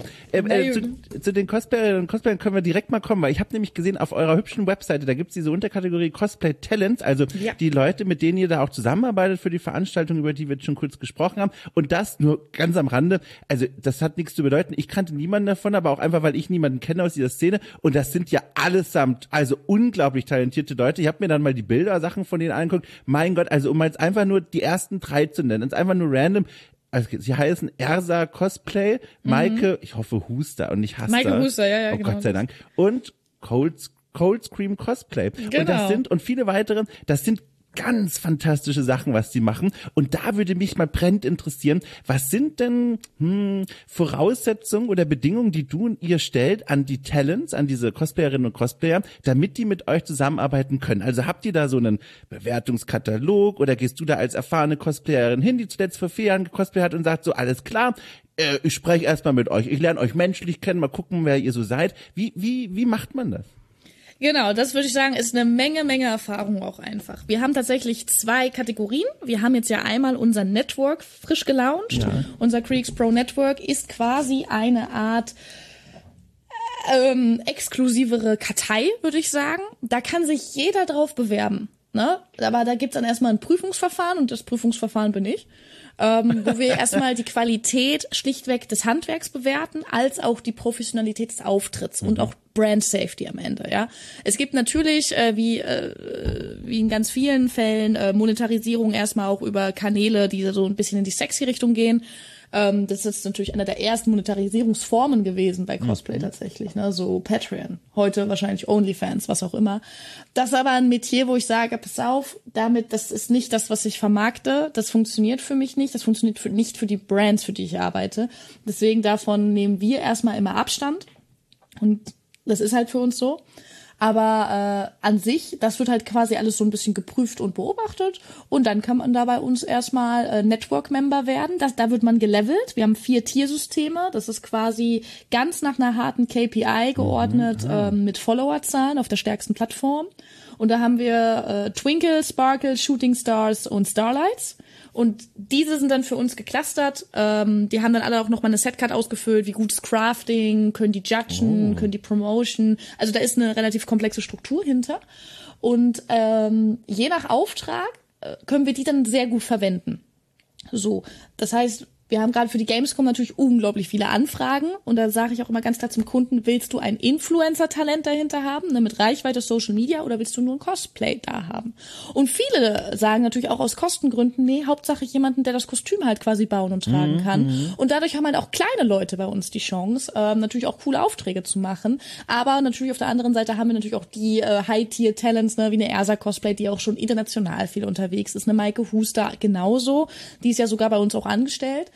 [SPEAKER 1] Zu den Cosplayerinnen und Cosplayern können wir direkt mal kommen, weil ich habe nämlich gesehen, auf eurer hübschen Webseite, da gibt's diese Unterkategorie Cosplay Talents, also die Leute, mit denen ihr da auch zusammenarbeitet für die Veranstaltung, über die wir jetzt schon kurz gesprochen haben. Und das nur ganz am Rande, also das hat nichts zu bedeuten. Ich kannte niemanden davon, aber auch einfach, weil ich niemanden kenne aus dieser Szene. Und das sind ja allesamt, also unglaublich talentierte Leute. Ich habe mir dann mal die Bilder-Sachen von denen angeguckt. Mein Gott, also um jetzt einfach nur die ersten 3 zu nennen, ist einfach nur random. Also sie heißen Ersa Cosplay, Maike, ich hoffe Huster und nicht Haster.
[SPEAKER 2] Maike Huster, ja,
[SPEAKER 1] oh
[SPEAKER 2] genau.
[SPEAKER 1] Gott sei Dank. Und Cold Scream Cosplay.
[SPEAKER 2] Genau.
[SPEAKER 1] Und viele weitere, das sind ganz fantastische Sachen, was sie machen. Und da würde mich mal brennend interessieren, was sind denn Voraussetzungen oder Bedingungen, die du und ihr stellt an die Talents, an diese Cosplayerinnen und Cosplayer, damit die mit euch zusammenarbeiten können? Also habt ihr da so einen Bewertungskatalog oder gehst du da als erfahrene Cosplayerin hin, die zuletzt vor 4 Jahren gecosplayt hat und sagt so, alles klar, ich spreche erstmal mit euch, ich lerne euch menschlich kennen, mal gucken, wer ihr so seid. Wie macht man das?
[SPEAKER 2] Genau, das würde ich sagen, ist eine Menge Erfahrung auch einfach. Wir haben tatsächlich 2 Kategorien. Wir haben jetzt ja einmal unser Network frisch gelauncht. Ja. Unser Creeks Pro Network ist quasi eine Art exklusivere Kartei, würde ich sagen. Da kann sich jeder drauf bewerben. Ne? Aber da gibt's dann erstmal ein Prüfungsverfahren und das Prüfungsverfahren bin ich. Wo wir erstmal die Qualität schlichtweg des Handwerks bewerten, als auch die Professionalität des Auftritts und auch Brand Safety am Ende, ja. Es gibt natürlich, wie in ganz vielen Fällen, Monetarisierung erstmal auch über Kanäle, die so ein bisschen in die sexy Richtung gehen. Das ist natürlich einer der ersten Monetarisierungsformen gewesen bei Cosplay tatsächlich, ne, so Patreon. Heute wahrscheinlich OnlyFans, was auch immer. Das ist aber ein Metier, wo ich sage, pass auf, das ist nicht das, was ich vermarkte. Das funktioniert für mich nicht. Das funktioniert nicht für die Brands, für die ich arbeite. Deswegen davon nehmen wir erstmal immer Abstand. Und das ist halt für uns so. Aber an sich, das wird halt quasi alles so ein bisschen geprüft und beobachtet. Und dann kann man da bei uns erstmal Network-Member werden. Da wird man gelevelt. Wir haben 4 Tiersysteme. Das ist quasi ganz nach einer harten KPI geordnet mit Followerzahlen auf der stärksten Plattform. Und da haben wir Twinkle, Sparkle, Shooting Stars und Starlights. Und diese sind dann für uns geclustert. Die haben dann alle auch noch mal eine Setcard ausgefüllt, wie gut ist Crafting, können die judgen, können die Promotion. Also da ist eine relativ komplexe Struktur hinter. Und je nach Auftrag können wir die dann sehr gut verwenden. So, das heißt, wir haben gerade für die Gamescom natürlich unglaublich viele Anfragen und da sage ich auch immer ganz klar zum Kunden, willst du ein Influencer-Talent dahinter haben, ne, mit Reichweite Social Media oder willst du nur ein Cosplay da haben? Und viele sagen natürlich auch aus Kostengründen, nee, Hauptsache jemanden, der das Kostüm halt quasi bauen und tragen kann. Und dadurch haben halt auch kleine Leute bei uns die Chance, natürlich auch coole Aufträge zu machen. Aber natürlich auf der anderen Seite haben wir natürlich auch die High-Tier-Talents, ne, wie eine Ersa Cosplay, die auch schon international viel unterwegs ist. Eine Maike Huster genauso, die ist ja sogar bei uns auch angestellt.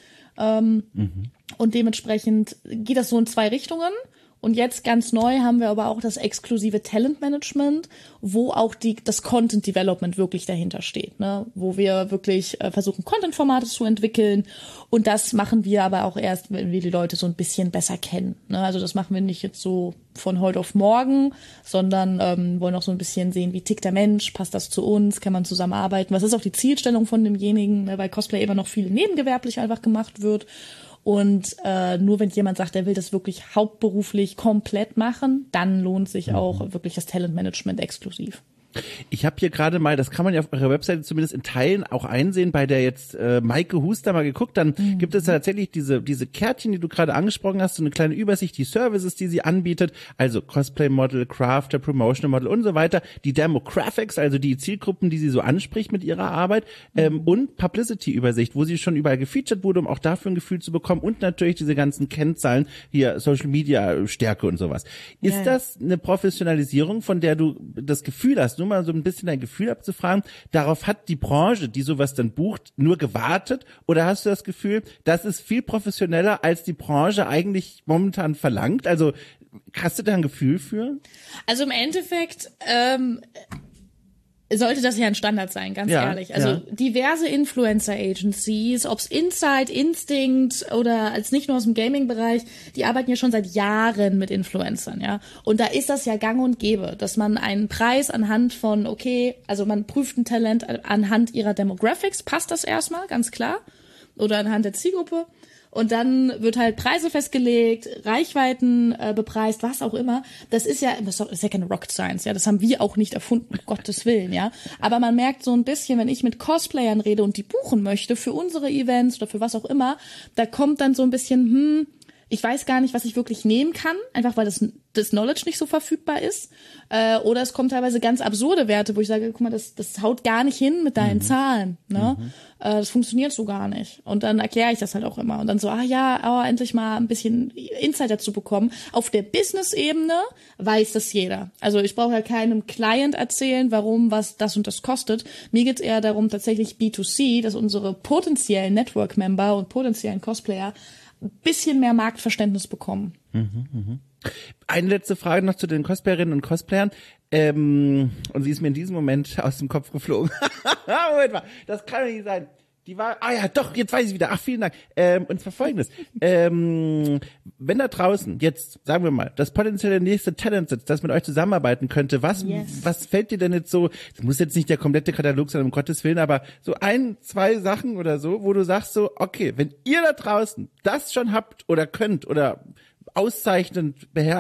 [SPEAKER 2] Und dementsprechend geht das so in 2 Richtungen. Und jetzt ganz neu haben wir aber auch das exklusive Talentmanagement, wo auch das Content Development wirklich dahinter steht, ne? Wo wir wirklich versuchen, Content-Formate zu entwickeln. Und das machen wir aber auch erst, wenn wir die Leute so ein bisschen besser kennen, ne? Also das machen wir nicht jetzt so von heute auf morgen, sondern wollen auch so ein bisschen sehen, wie tickt der Mensch, passt das zu uns, kann man zusammenarbeiten. Was ist auch die Zielstellung von demjenigen, ne? Weil Cosplay immer noch viel nebengewerblich einfach gemacht wird. Und nur wenn jemand sagt, er will das wirklich hauptberuflich komplett machen, dann lohnt sich auch wirklich das Talentmanagement exklusiv.
[SPEAKER 1] Ich habe hier gerade mal, das kann man ja auf eurer Webseite zumindest in Teilen auch einsehen, bei der jetzt Maike Huster mal geguckt, dann gibt es tatsächlich diese Kärtchen, die du gerade angesprochen hast, so eine kleine Übersicht, die Services, die sie anbietet, also Cosplay-Model, Crafter, Promotional-Model und so weiter, die Demographics, also die Zielgruppen, die sie so anspricht mit ihrer Arbeit, und Publicity-Übersicht, wo sie schon überall gefeatured wurde, um auch dafür ein Gefühl zu bekommen und natürlich diese ganzen Kennzahlen, hier Social-Media-Stärke und sowas. Ist das eine Professionalisierung, von der du das Gefühl hast, nur mal so ein bisschen dein Gefühl abzufragen, darauf hat die Branche, die sowas dann bucht, nur gewartet? Oder hast du das Gefühl, das ist viel professioneller, als die Branche eigentlich momentan verlangt? Also hast du da ein Gefühl für?
[SPEAKER 2] Also im Endeffekt sollte das ja ein Standard sein, ganz ehrlich. Also diverse Influencer-Agencies, ob's Insight, Instinct oder als nicht nur aus dem Gaming-Bereich, die arbeiten ja schon seit Jahren mit Influencern, ja. Und da ist das ja gang und gäbe, dass man einen Preis anhand von, also man prüft ein Talent anhand ihrer Demographics, passt das erstmal, ganz klar, oder anhand der Zielgruppe. Und dann wird halt Preise festgelegt, Reichweiten bepreist, was auch immer. Das ist ja keine Rocket Science, ja. Das haben wir auch nicht erfunden, um Gottes Willen, ja. Aber man merkt so ein bisschen, wenn ich mit Cosplayern rede und die buchen möchte für unsere Events oder für was auch immer, da kommt dann so ein bisschen, ich weiß gar nicht, was ich wirklich nehmen kann, einfach weil das Knowledge nicht so verfügbar ist. Oder es kommen teilweise ganz absurde Werte, wo ich sage, guck mal, das haut gar nicht hin mit deinen Zahlen. Ne? Das funktioniert so gar nicht. Und dann erkläre ich das halt auch immer. Und dann so, endlich mal ein bisschen Insight dazu bekommen. Auf der Business-Ebene weiß das jeder. Also ich brauche ja keinem Client erzählen, warum was das und das kostet. Mir geht's eher darum, tatsächlich B2C, dass unsere potenziellen Network-Member und potenziellen Cosplayer ein bisschen mehr Marktverständnis bekommen.
[SPEAKER 1] Eine letzte Frage noch zu den Cosplayerinnen und Cosplayern. Und sie ist mir in diesem Moment aus dem Kopf geflogen. Moment mal, das kann doch nicht sein. Die war, doch, jetzt weiß ich wieder. Ach, vielen Dank. Und zwar Folgendes. Wenn da draußen jetzt, sagen wir mal, das potenzielle nächste Talent sitzt, das mit euch zusammenarbeiten könnte, was fällt dir denn jetzt so, das muss jetzt nicht der komplette Katalog sein, um Gottes Willen, aber so 1, 2 Sachen oder so, wo du sagst so, okay, wenn ihr da draußen das schon habt oder könnt oder auszeichnend beherrscht,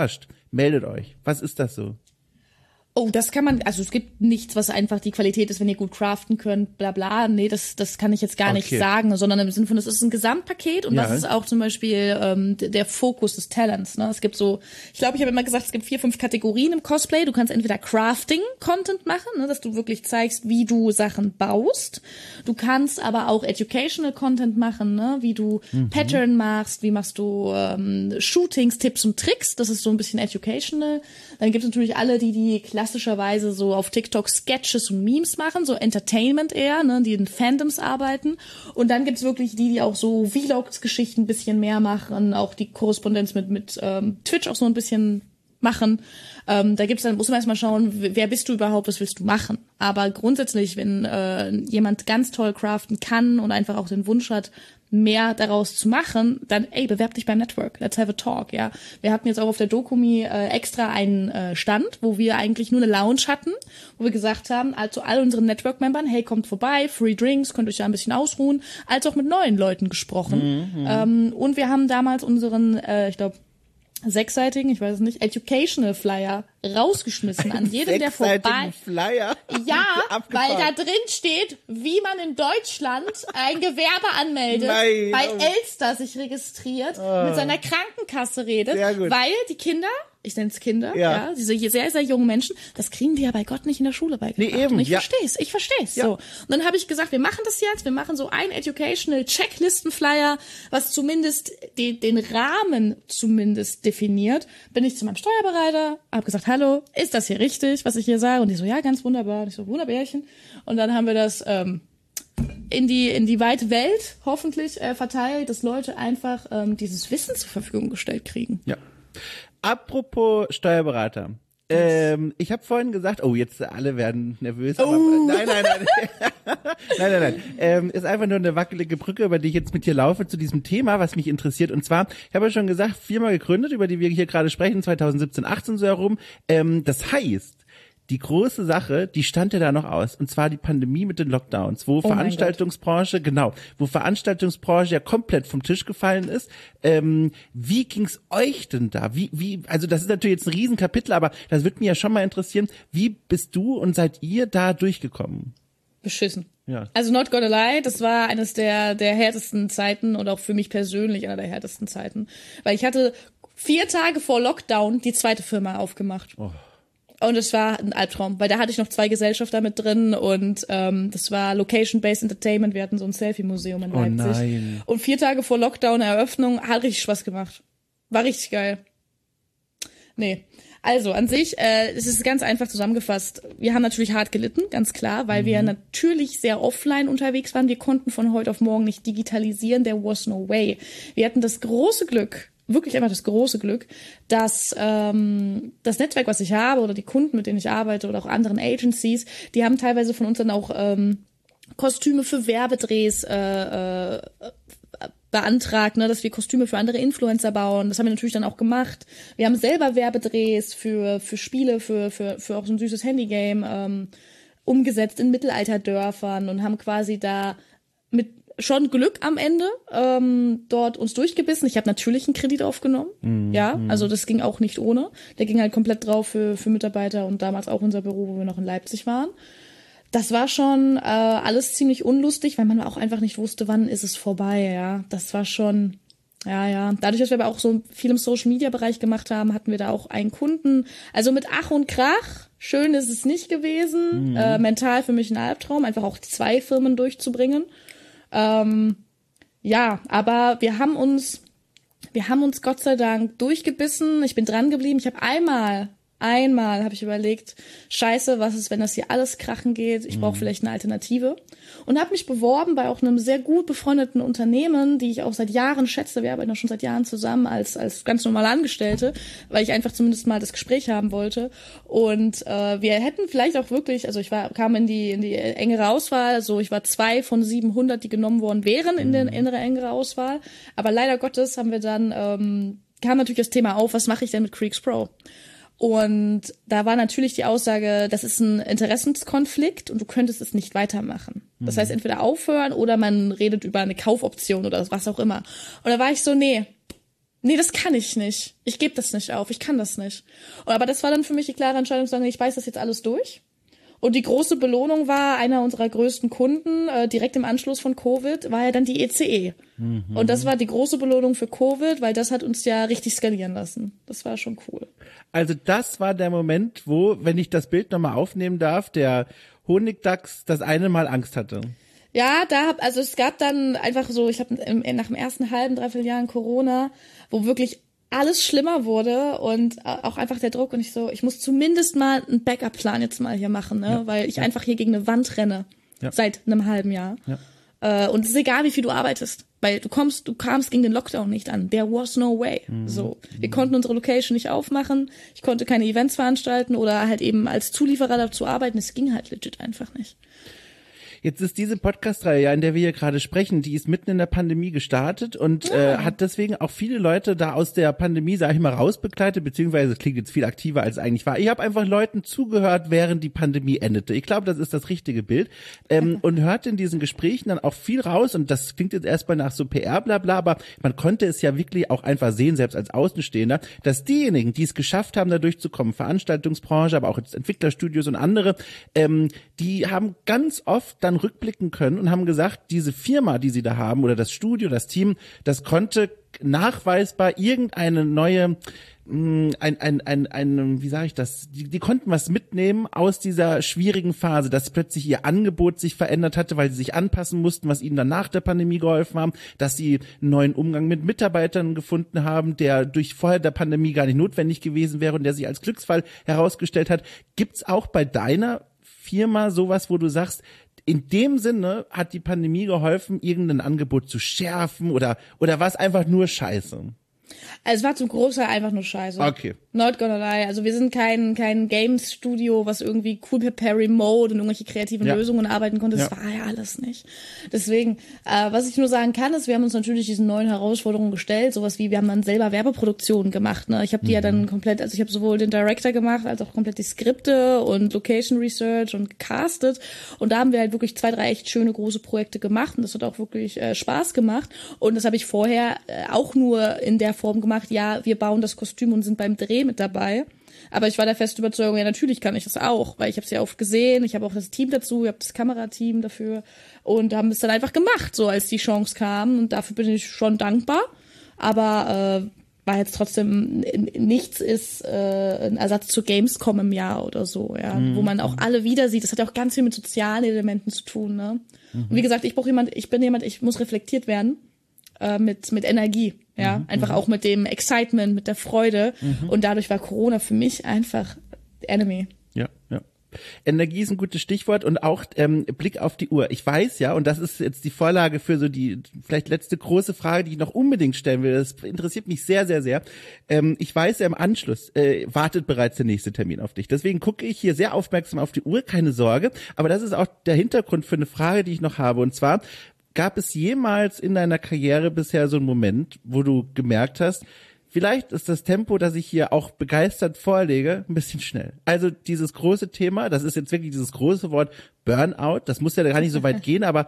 [SPEAKER 1] meldet euch. Was ist das so?
[SPEAKER 2] Oh, das kann man, also es gibt nichts, was einfach die Qualität ist, wenn ihr gut craften könnt, bla bla. Nee, das kann ich jetzt gar nicht sagen, sondern im Sinne von, es ist ein Gesamtpaket und das ist auch zum Beispiel der Fokus des Talents. Ne? Es gibt so, ich glaube, ich habe immer gesagt, es gibt 4, 5 Kategorien im Cosplay. Du kannst entweder Crafting-Content machen, ne, dass du wirklich zeigst, wie du Sachen baust. Du kannst aber auch Educational-Content machen, ne, wie du Pattern machst, wie machst du Shootings, Tipps und Tricks. Das ist so ein bisschen educational. Dann gibt es natürlich alle, die klassischerweise so auf TikTok Sketches und Memes machen, so Entertainment eher, ne, die in Fandoms arbeiten. Und dann gibt's wirklich die auch so Vlogs-Geschichten ein bisschen mehr machen, auch die Korrespondenz mit Twitch auch so ein bisschen machen. Da gibt's dann, muss man erstmal schauen, wer bist du überhaupt, was willst du machen. Aber grundsätzlich, wenn jemand ganz toll craften kann und einfach auch den Wunsch hat, mehr daraus zu machen, dann, bewerb dich beim Network, let's have a talk, ja. Wir hatten jetzt auch auf der Dokumi extra einen Stand, wo wir eigentlich nur eine Lounge hatten, wo wir gesagt haben, also all unseren Network-Membern, hey, kommt vorbei, free drinks, könnt euch ja ein bisschen ausruhen, als auch mit neuen Leuten gesprochen. Und wir haben damals unseren, ich glaube, 6-seitigen, ich weiß es nicht, Educational Flyer rausgeschmissen an jedem, der vorbei.
[SPEAKER 1] Flyer?
[SPEAKER 2] Ja, weil da drin steht, wie man in Deutschland ein Gewerbe anmeldet, bei Elster sich registriert, mit seiner Krankenkasse redet, weil die Kinder, ich nenne es Kinder, ja, diese sehr, sehr jungen Menschen, das kriegen die ja bei Gott nicht in der Schule beigebracht.
[SPEAKER 1] Nee, eben,
[SPEAKER 2] und ich versteh's. Ja. So. Und dann habe ich gesagt, wir machen das jetzt, wir machen so ein Educational Checklisten-Flyer, was zumindest den Rahmen zumindest definiert. Bin ich zu meinem Steuerberater, habe gesagt, hallo, ist das hier richtig, was ich hier sage? Und die so, ja, ganz wunderbar. Und ich so, Wunderbärchen. Und dann haben wir das in die weite Welt hoffentlich verteilt, dass Leute einfach dieses Wissen zur Verfügung gestellt kriegen.
[SPEAKER 1] Ja. Apropos Steuerberater. Ich habe vorhin gesagt, jetzt alle werden nervös. Aber, nein. Ist einfach nur eine wackelige Brücke, über die ich jetzt mit dir laufe zu diesem Thema, was mich interessiert. Und zwar, ich habe ja schon gesagt, Firma gegründet, über die wir hier gerade sprechen, 2017, 18 so herum. Das heißt, die große Sache, die stand ja da noch aus, und zwar die Pandemie mit den Lockdowns, wo Veranstaltungsbranche ja komplett vom Tisch gefallen ist. Wie ging's euch denn da? Also das ist natürlich jetzt ein Riesenkapitel, aber das würde mich ja schon mal interessieren. Wie bist du und seid ihr da durchgekommen?
[SPEAKER 2] Beschissen.
[SPEAKER 1] Ja.
[SPEAKER 2] Also not gonna lie, das war eines der härtesten Zeiten und auch für mich persönlich einer der härtesten Zeiten, weil ich hatte 4 Tage vor Lockdown die zweite Firma aufgemacht. Oh. Und es war ein Albtraum, weil da hatte ich noch 2 Gesellschafter mit drin und das war Location-Based Entertainment. Wir hatten so ein Selfie-Museum in Leipzig.
[SPEAKER 1] Oh nein.
[SPEAKER 2] Und 4 Tage vor Lockdown-Eröffnung hat richtig Spaß gemacht. War richtig geil. Nee. Also an sich, es ist ganz einfach zusammengefasst. Wir haben natürlich hart gelitten, ganz klar, weil wir natürlich sehr offline unterwegs waren. Wir konnten von heute auf morgen nicht digitalisieren. There was no way. Wir hatten das große Glück, wirklich einfach das große Glück, dass das Netzwerk, was ich habe, oder die Kunden, mit denen ich arbeite, oder auch anderen Agencies, die haben teilweise von uns dann auch Kostüme für Werbedrehs beantragt, ne, dass wir Kostüme für andere Influencer bauen. Das haben wir natürlich dann auch gemacht. Wir haben selber Werbedrehs für Spiele, für auch so ein süßes Handygame umgesetzt in Mittelalterdörfern und haben quasi da mit schon Glück am Ende dort uns durchgebissen. Ich habe natürlich einen Kredit aufgenommen, also das ging auch nicht ohne. Der ging halt komplett drauf für Mitarbeiter und damals auch unser Büro, wo wir noch in Leipzig waren. Das war schon alles ziemlich unlustig, weil man auch einfach nicht wusste, wann ist es vorbei, ja. Das war schon, ja. Dadurch, dass wir aber auch so viel im Social-Media-Bereich gemacht haben, hatten wir da auch einen Kunden. Also mit Ach und Krach, schön ist es nicht gewesen. Mental für mich ein Albtraum, einfach auch 2 Firmen durchzubringen. Aber wir haben uns Gott sei Dank durchgebissen. Ich bin dran geblieben. Ich habe einmal habe ich überlegt, scheiße, was ist, wenn das hier alles krachen geht? Ich brauche vielleicht eine Alternative. Und habe mich beworben bei auch einem sehr gut befreundeten Unternehmen, die ich auch seit Jahren schätze. Wir arbeiten auch schon seit Jahren zusammen als ganz normale Angestellte, weil ich einfach zumindest mal das Gespräch haben wollte. Und wir hätten vielleicht auch wirklich, also kam in die engere Auswahl, also ich war 2 von 700, die genommen worden wären in der engere Auswahl. Aber leider Gottes haben wir dann, kam natürlich das Thema auf, was mache ich denn mit Creeks Pro? Und da war natürlich die Aussage, das ist ein Interessenskonflikt und du könntest es nicht weitermachen. Das heißt, entweder aufhören oder man redet über eine Kaufoption oder was auch immer. Und da war ich so, nee, Nee, das kann ich nicht. Ich gebe das nicht auf. Ich kann das nicht. Aber das war dann für mich die klare Entscheidung zu sagen, ich weiß das jetzt alles durch. Und die große Belohnung war, einer unserer größten Kunden, direkt im Anschluss von Covid, war ja dann die ECE. Und das war die große Belohnung für Covid, weil das hat uns ja richtig skalieren lassen. Das war schon cool.
[SPEAKER 1] Also das war der Moment, wo, wenn ich das Bild nochmal aufnehmen darf, der Honigdachs das eine Mal Angst hatte.
[SPEAKER 2] Ja, also es gab dann einfach so, ich habe nach dem ersten halben, dreiviertel Jahr in Corona, wo wirklich alles schlimmer wurde und auch einfach der Druck und ich muss zumindest mal einen Backup-Plan jetzt mal hier machen, ne, weil ich einfach hier gegen eine Wand renne seit einem halben Jahr. Ja. Und es ist egal, wie viel du arbeitest, weil du kamst gegen den Lockdown nicht an. There was no way. So, wir konnten unsere Location nicht aufmachen, ich konnte keine Events veranstalten oder halt eben als Zulieferer dazu arbeiten. Es ging halt legit einfach nicht.
[SPEAKER 1] Jetzt ist diese Podcast-Reihe, ja, in der wir hier gerade sprechen, die ist mitten in der Pandemie gestartet und hat deswegen auch viele Leute da aus der Pandemie, sag ich mal, rausbegleitet, beziehungsweise es klingt jetzt viel aktiver, als es eigentlich war. Ich habe einfach Leuten zugehört, während die Pandemie endete. Ich glaube, das ist das richtige Bild. Und hört in diesen Gesprächen dann auch viel raus und das klingt jetzt erstmal nach so PR, bla bla, aber man konnte es ja wirklich auch einfach sehen, selbst als Außenstehender, dass diejenigen, die es geschafft haben, da durchzukommen, Veranstaltungsbranche, aber auch jetzt Entwicklerstudios und andere, die haben ganz oft dann rückblicken können und haben gesagt, diese Firma, die sie da haben oder das Studio, das Team, das konnte nachweisbar irgendeine neue, wie sage ich das, die konnten was mitnehmen aus dieser schwierigen Phase, dass plötzlich ihr Angebot sich verändert hatte, weil sie sich anpassen mussten, was ihnen dann nach der Pandemie geholfen haben, dass sie einen neuen Umgang mit Mitarbeitern gefunden haben, der durch vorher der Pandemie gar nicht notwendig gewesen wäre und der sich als Glücksfall herausgestellt hat. Gibt's auch bei deiner Firma sowas, wo du sagst, in dem Sinne hat die Pandemie geholfen, irgendein Angebot zu schärfen oder war es einfach nur Scheiße?
[SPEAKER 2] Also es war zum Großteil einfach nur Scheiße.
[SPEAKER 1] Okay.
[SPEAKER 2] Not gonna lie. Also wir sind kein Games-Studio, was irgendwie cool per Remote und irgendwelche kreativen Lösungen arbeiten konnte. Das war ja alles nicht. Deswegen, was ich nur sagen kann, ist, wir haben uns natürlich diesen neuen Herausforderungen gestellt. Sowas wie, wir haben dann selber Werbeproduktionen gemacht. Ne? Ich habe die ja dann komplett, also ich habe sowohl den Director gemacht, als auch komplett die Skripte und Location Research und gecastet. Und da haben wir halt wirklich 2, 3 echt schöne große Projekte gemacht. Und das hat auch wirklich Spaß gemacht. Und das habe ich vorher auch nur in der Form gemacht, ja, wir bauen das Kostüm und sind beim Dreh mit dabei. Aber ich war der festen Überzeugung, ja, natürlich kann ich das auch, weil ich habe es ja oft gesehen, ich habe auch das Team dazu, ich habe das Kamerateam dafür und haben es dann einfach gemacht, so als die Chance kam und dafür bin ich schon dankbar. Aber war jetzt trotzdem, nichts ist ein Ersatz zu Gamescom im Jahr oder so, ja, wo man auch alle wieder sieht. Das hat ja auch ganz viel mit sozialen Elementen zu tun, ne? Und wie gesagt, ich muss reflektiert werden. Mit Energie, ja, einfach auch mit dem Excitement, mit der Freude und dadurch war Corona für mich einfach Enemy.
[SPEAKER 1] Ja. Energie ist ein gutes Stichwort und auch Blick auf die Uhr. Ich weiß ja, und das ist jetzt die Vorlage für so die vielleicht letzte große Frage, die ich noch unbedingt stellen will. Das interessiert mich sehr, sehr, sehr. Ich weiß ja, im Anschluss wartet bereits der nächste Termin auf dich. Deswegen gucke ich hier sehr aufmerksam auf die Uhr, keine Sorge. Aber das ist auch der Hintergrund für eine Frage, die ich noch habe. Und zwar, gab es jemals in deiner Karriere bisher so einen Moment, wo du gemerkt hast, vielleicht ist das Tempo, das ich hier auch begeistert vorlege, ein bisschen schnell. Also dieses große Thema, das ist jetzt wirklich dieses große Wort Burnout, das muss ja gar nicht so weit gehen, aber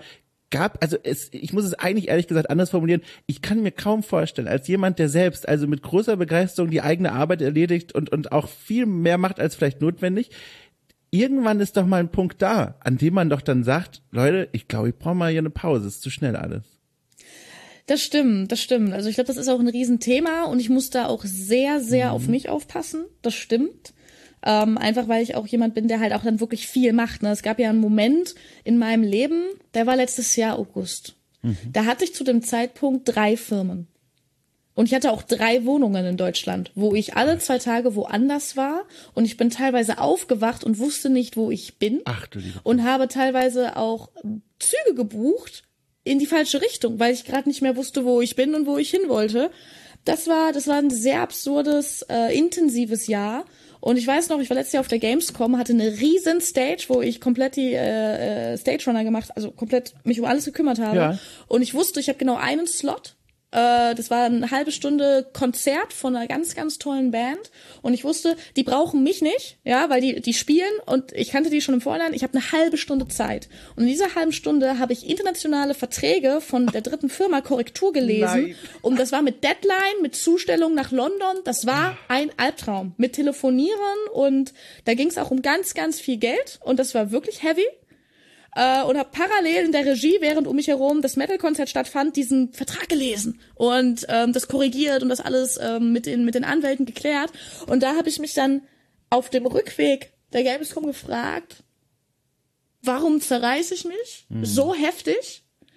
[SPEAKER 1] ich muss es eigentlich ehrlich gesagt anders formulieren, ich kann mir kaum vorstellen, als jemand, der selbst also mit großer Begeisterung die eigene Arbeit erledigt und auch viel mehr macht als vielleicht notwendig, irgendwann ist doch mal ein Punkt da, an dem man doch dann sagt, Leute, ich glaube, ich brauche mal hier eine Pause, ist zu schnell alles.
[SPEAKER 2] Das stimmt. Also ich glaube, das ist auch ein Riesenthema und ich muss da auch sehr, sehr auf mich aufpassen. Das stimmt. Einfach weil ich auch jemand bin, der halt auch dann wirklich viel macht. Ne? Es gab ja einen Moment in meinem Leben, der war letztes Jahr August. Da hatte ich zu dem Zeitpunkt 3 Firmen. Und ich hatte auch 3 Wohnungen in Deutschland, wo ich alle 2 Tage woanders war und ich bin teilweise aufgewacht und wusste nicht, wo ich bin.
[SPEAKER 1] Ach du Liebe.
[SPEAKER 2] Und habe teilweise auch Züge gebucht in die falsche Richtung, weil ich gerade nicht mehr wusste, wo ich bin und wo ich hin wollte. Das war ein sehr absurdes, intensives Jahr. Und ich weiß noch, ich war letztes Jahr auf der Gamescom, hatte eine riesen Stage, wo ich komplett die Stage Runner gemacht, also komplett mich um alles gekümmert habe. Ja. Und ich wusste, ich habe genau einen Slot Das war eine halbe Stunde Konzert von einer ganz, ganz tollen Band. Und ich wusste, die brauchen mich nicht, ja, weil die spielen und ich kannte die schon im Vorhinein. Ich habe eine halbe Stunde Zeit. Und in dieser halben Stunde habe ich internationale Verträge von der dritten Firma Korrektur gelesen.
[SPEAKER 1] Nein.
[SPEAKER 2] Und das war mit Deadline, mit Zustellung nach London. Das war ein Albtraum. Mit Telefonieren und da ging es auch um ganz, ganz viel Geld. Und das war wirklich heavy. Und habe parallel in der Regie, während um mich herum das Metal-Konzert stattfand, diesen Vertrag gelesen und das korrigiert und das alles mit den Anwälten geklärt. Und da habe ich mich dann auf dem Rückweg der Gamescom gefragt, warum zerreiße ich mich so heftig?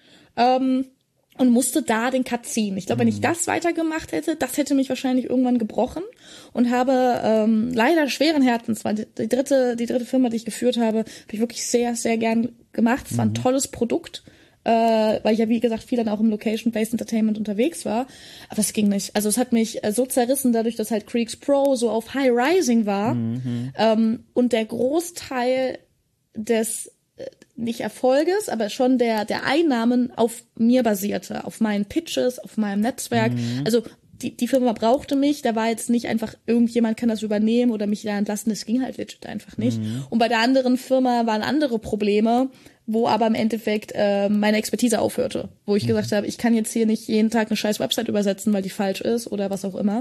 [SPEAKER 2] Und musste da den Cut ziehen. Ich glaube, wenn ich das weitergemacht hätte, das hätte mich wahrscheinlich irgendwann gebrochen und habe leider schweren Herzens, weil die dritte Firma, die ich geführt habe, habe ich wirklich sehr, sehr gern gemacht. Es war ein tolles Produkt, weil ich ja, wie gesagt, viel dann auch im Location-Based Entertainment unterwegs war. Aber es ging nicht. Also es hat mich so zerrissen, dadurch, dass halt Creeks Pro so auf High Rising war und der Großteil des nicht Erfolges, aber schon der Einnahmen auf mir basierte, auf meinen Pitches, auf meinem Netzwerk. Also die Firma brauchte mich, da war jetzt nicht einfach, irgendjemand kann das übernehmen oder mich da entlassen, das ging halt legit einfach nicht. Und bei der anderen Firma waren andere Probleme, wo aber im Endeffekt meine Expertise aufhörte, wo ich gesagt habe, ich kann jetzt hier nicht jeden Tag eine scheiß Website übersetzen, weil die falsch ist oder was auch immer.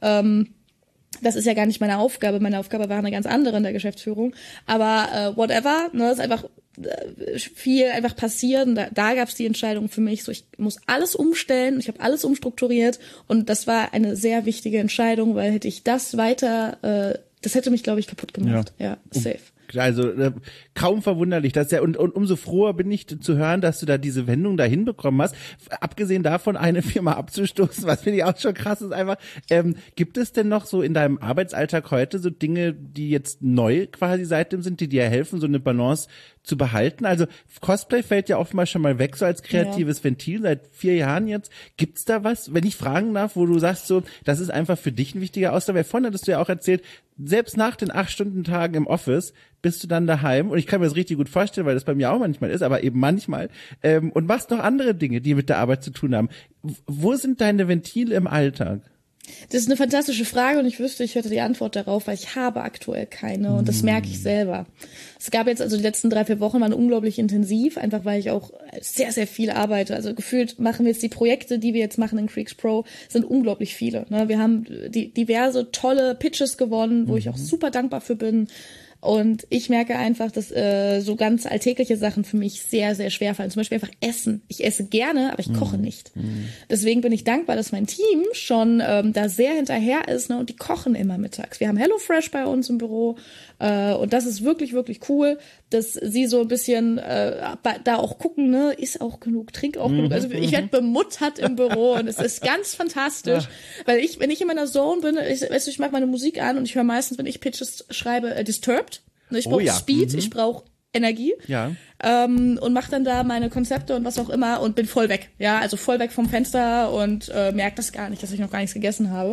[SPEAKER 2] Das ist ja gar nicht meine Aufgabe. Meine Aufgabe war eine ganz andere in der Geschäftsführung. Aber whatever, ne, ist einfach viel einfach passiert. Und da gab es die Entscheidung für mich, so ich muss alles umstellen. Ich habe alles umstrukturiert und das war eine sehr wichtige Entscheidung, weil hätte ich das weiter, das hätte mich, glaube ich, kaputt gemacht. Ja, safe.
[SPEAKER 1] Also kaum verwunderlich, dass und umso froher bin ich zu hören, dass du da diese Wendung da hinbekommen hast. Abgesehen davon, eine Firma abzustoßen, was finde ich auch schon krass ist einfach. Gibt es denn noch so in deinem Arbeitsalltag heute so Dinge, die jetzt neu quasi seitdem sind, die dir helfen, so eine Balance zu behalten? Also Cosplay fällt ja oftmals schon mal weg, so als kreatives Ventil, seit 4 Jahren jetzt. Gibt's da was, wenn ich fragen darf, wo du sagst so, das ist einfach für dich ein wichtiger Austausch? Weil vorhin hattest du ja auch erzählt, selbst nach den 8-Stunden-Tagen im Office bist du dann daheim und ich kann mir das richtig gut vorstellen, weil das bei mir auch manchmal ist, aber eben manchmal und machst noch andere Dinge, die mit der Arbeit zu tun haben. Wo sind deine Ventile im Alltag?
[SPEAKER 2] Das ist eine fantastische Frage und ich wüsste, ich hätte die Antwort darauf, weil ich habe aktuell keine und das merke ich selber. Es gab jetzt also die letzten 3-4 Wochen waren unglaublich intensiv, einfach weil ich auch sehr, sehr viel arbeite. Also gefühlt machen wir jetzt die Projekte, die wir jetzt machen in Creeks Pro, sind unglaublich viele. Wir haben diverse tolle Pitches gewonnen, wo ich auch super dankbar für bin. Und ich merke einfach, dass so ganz alltägliche Sachen für mich sehr, sehr schwer fallen. Zum Beispiel einfach Essen. Ich esse gerne, aber ich koche nicht. Deswegen bin ich dankbar, dass mein Team schon da sehr hinterher ist, ne? Und die kochen immer mittags. Wir haben HelloFresh bei uns im Büro und das ist wirklich, wirklich cool, dass sie so ein bisschen da auch gucken, ne, isst auch genug, trink auch genug. Also ich werde bemuttert im Büro und es ist ganz fantastisch, weil wenn ich in meiner Zone bin, ich mache meine Musik an und ich höre meistens, wenn ich Pitches schreibe, Disturbed. Ich brauche Speed, ich brauche Energie und mache dann da meine Konzepte und was auch immer und bin voll weg. Ja, also voll weg vom Fenster und merke das gar nicht, dass ich noch gar nichts gegessen habe.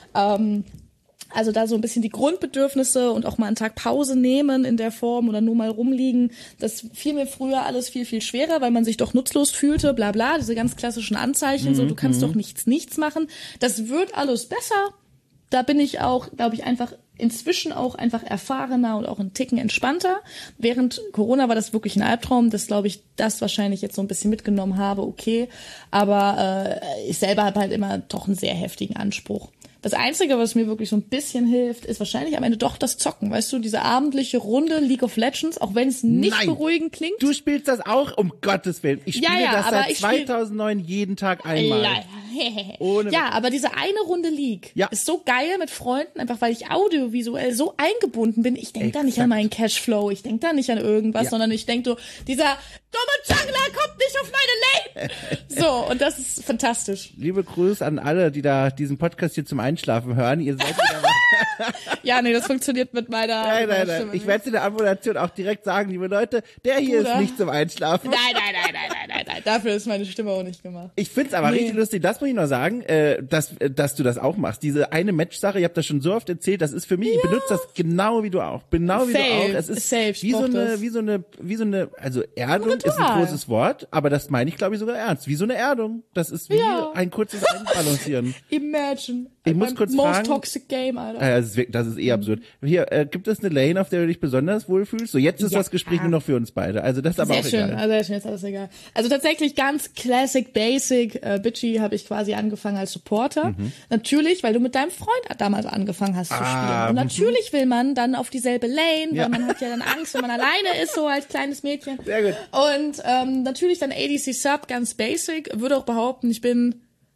[SPEAKER 2] Also da so ein bisschen die Grundbedürfnisse und auch mal einen Tag Pause nehmen in der Form oder nur mal rumliegen. Das fiel mir früher alles viel, viel schwerer, weil man sich doch nutzlos fühlte, bla bla, diese ganz klassischen Anzeichen, so du kannst doch nichts machen. Das wird alles besser. Da bin ich auch, glaube ich, einfach inzwischen auch einfach erfahrener und auch einen Ticken entspannter. Während Corona war das wirklich ein Albtraum, das glaube ich, das wahrscheinlich jetzt so ein bisschen mitgenommen habe, okay. Aber ich selber habe halt immer doch einen sehr heftigen Anspruch. Das Einzige, was mir wirklich so ein bisschen hilft, ist wahrscheinlich am Ende doch das Zocken. Weißt du, diese abendliche Runde League of Legends, auch wenn es nicht beruhigend klingt.
[SPEAKER 1] Du spielst das auch, um Gottes Willen. Ich spiele das seit 2009 jeden Tag einmal.
[SPEAKER 2] Ja, aber diese eine Runde League ist so geil mit Freunden, einfach weil ich audiovisuell so eingebunden bin. Ich denke da nicht an meinen Cashflow, ich denke da nicht an irgendwas, sondern ich denke so, dieser dumme Jungler kommt nicht auf meine Lane. So, und das ist fantastisch.
[SPEAKER 1] Liebe Grüße an alle, die da diesen Podcast hier zum Einschlafen hören. Ihr seid wieder
[SPEAKER 2] Ja, nee, das funktioniert mit meiner
[SPEAKER 1] Nein.
[SPEAKER 2] Stimme
[SPEAKER 1] Ich werde es in der Anmoderation auch direkt sagen, liebe Leute, der hier ist nicht zum Einschlafen.
[SPEAKER 2] Nein. Dafür ist meine Stimme auch nicht gemacht.
[SPEAKER 1] Ich find's aber richtig lustig, das muss ich noch sagen, dass du das auch machst. Diese eine Match-Sache, ich habe das schon so oft erzählt, das ist für mich, ich benutze das genau wie du auch. Genau wie du auch. Es ist wie so eine, also Erdung ist ein großes Wort, aber das meine ich, glaube ich, sogar ernst. Wie so eine Erdung. Das ist wie ein kurzes Einbalancieren.
[SPEAKER 2] Imagine.
[SPEAKER 1] Ich muss kurz
[SPEAKER 2] most
[SPEAKER 1] fragen.
[SPEAKER 2] Toxic Game, Alter.
[SPEAKER 1] Das ist eh absurd. Hier, gibt es eine Lane, auf der du dich besonders wohlfühlst? So, jetzt ist das Gespräch nur noch für uns beide. Also das ist aber
[SPEAKER 2] sehr
[SPEAKER 1] auch
[SPEAKER 2] schön,
[SPEAKER 1] egal.
[SPEAKER 2] sehr schön, jetzt alles egal. Also tatsächlich ganz classic, basic, bitchy habe ich quasi angefangen als Supporter. Natürlich, weil du mit deinem Freund damals angefangen hast zu spielen. Und natürlich will man dann auf dieselbe Lane, weil man hat ja dann Angst, wenn man alleine ist, so als kleines Mädchen.
[SPEAKER 1] Sehr gut.
[SPEAKER 2] Und natürlich dann ADC Sub, ganz basic. Würde auch behaupten, ich bin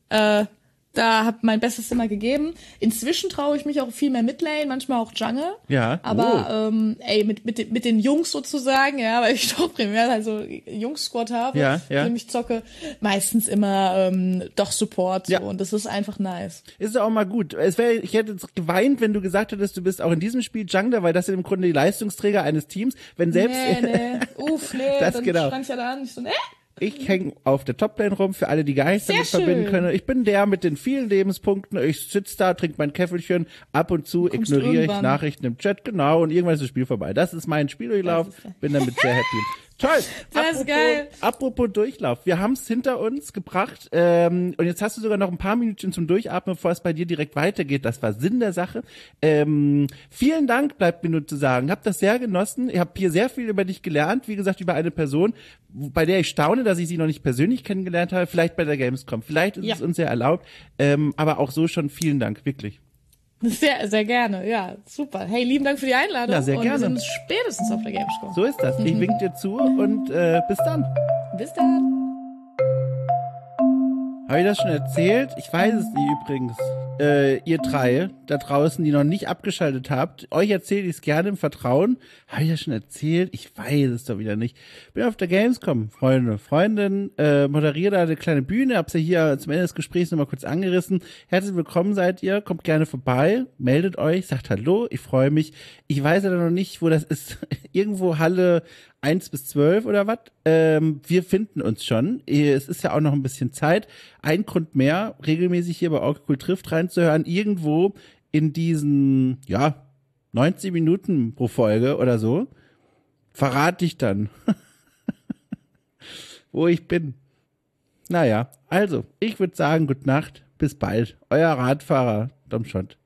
[SPEAKER 2] da habe mein Bestes immer gegeben. Inzwischen traue ich mich auch viel mehr Midlane, manchmal auch Jungle.
[SPEAKER 1] Ja.
[SPEAKER 2] Aber mit den Jungs sozusagen, ja, weil ich doch primär also Jungs-Squad habe, mit dem ich zocke, meistens immer doch Support so, und das ist einfach nice.
[SPEAKER 1] Ist ja auch mal gut. Ich hätte jetzt geweint, wenn du gesagt hättest, du bist auch in diesem Spiel Jungler, weil das sind im Grunde die Leistungsträger eines Teams. Wenn selbst
[SPEAKER 2] das dann stand ich ja da an, ich so,
[SPEAKER 1] Ich hänge auf der Toplane rum, für alle, die gar nichts damit verbinden können. Ich bin der mit den vielen Lebenspunkten. Ich sitze da, trinke mein Käffelchen. Ab und zu ignoriere ich Nachrichten im Chat. Genau, und irgendwann ist das Spiel vorbei. Das ist mein Spieldurchlauf. Bin damit sehr happy. Toll.
[SPEAKER 2] Das ist geil.
[SPEAKER 1] Apropos Durchlauf. Wir haben es hinter uns gebracht. Und jetzt hast du sogar noch ein paar Minütchen zum Durchatmen, bevor es bei dir direkt weitergeht. Das war Sinn der Sache. Vielen Dank, bleibt mir nur zu sagen. Hab das sehr genossen. Ich habe hier sehr viel über dich gelernt. Wie gesagt, über eine Person, bei der ich staune, dass ich sie noch nicht persönlich kennengelernt habe. Vielleicht bei der Gamescom. Vielleicht ist es uns ja erlaubt. Aber auch so schon vielen Dank, wirklich.
[SPEAKER 2] Sehr, sehr gerne. Ja, super. Hey, lieben Dank für die Einladung.
[SPEAKER 1] Ja, sehr gerne.
[SPEAKER 2] Und wir sehen uns spätestens auf der Gamescom.
[SPEAKER 1] So ist das. Ich wink dir zu und bis dann.
[SPEAKER 2] Bis dann.
[SPEAKER 1] Habe ich das schon erzählt? Ich weiß es nicht übrigens. Ihr drei da draußen, die noch nicht abgeschaltet habt, euch erzähle ich es gerne im Vertrauen. Habe ich das schon erzählt? Ich weiß es doch wieder nicht. Bin auf der Gamescom, Freundin, moderiere da eine kleine Bühne, hab's ja hier zum Ende des Gesprächs nochmal kurz angerissen. Herzlich willkommen seid ihr, kommt gerne vorbei, meldet euch, sagt Hallo, ich freue mich. Ich weiß ja noch nicht, wo das ist. Irgendwo Halle 1 bis 12 oder was? Wir finden uns schon. Es ist ja auch noch ein bisschen Zeit. Ein Grund mehr, regelmäßig hier bei Orkcool trifft reinzuhören. Irgendwo in diesen, 90 Minuten pro Folge oder so, verrate ich dann, wo ich bin. Naja, also, ich würde sagen, gute Nacht, bis bald. Euer Radfahrer, Dom Schott.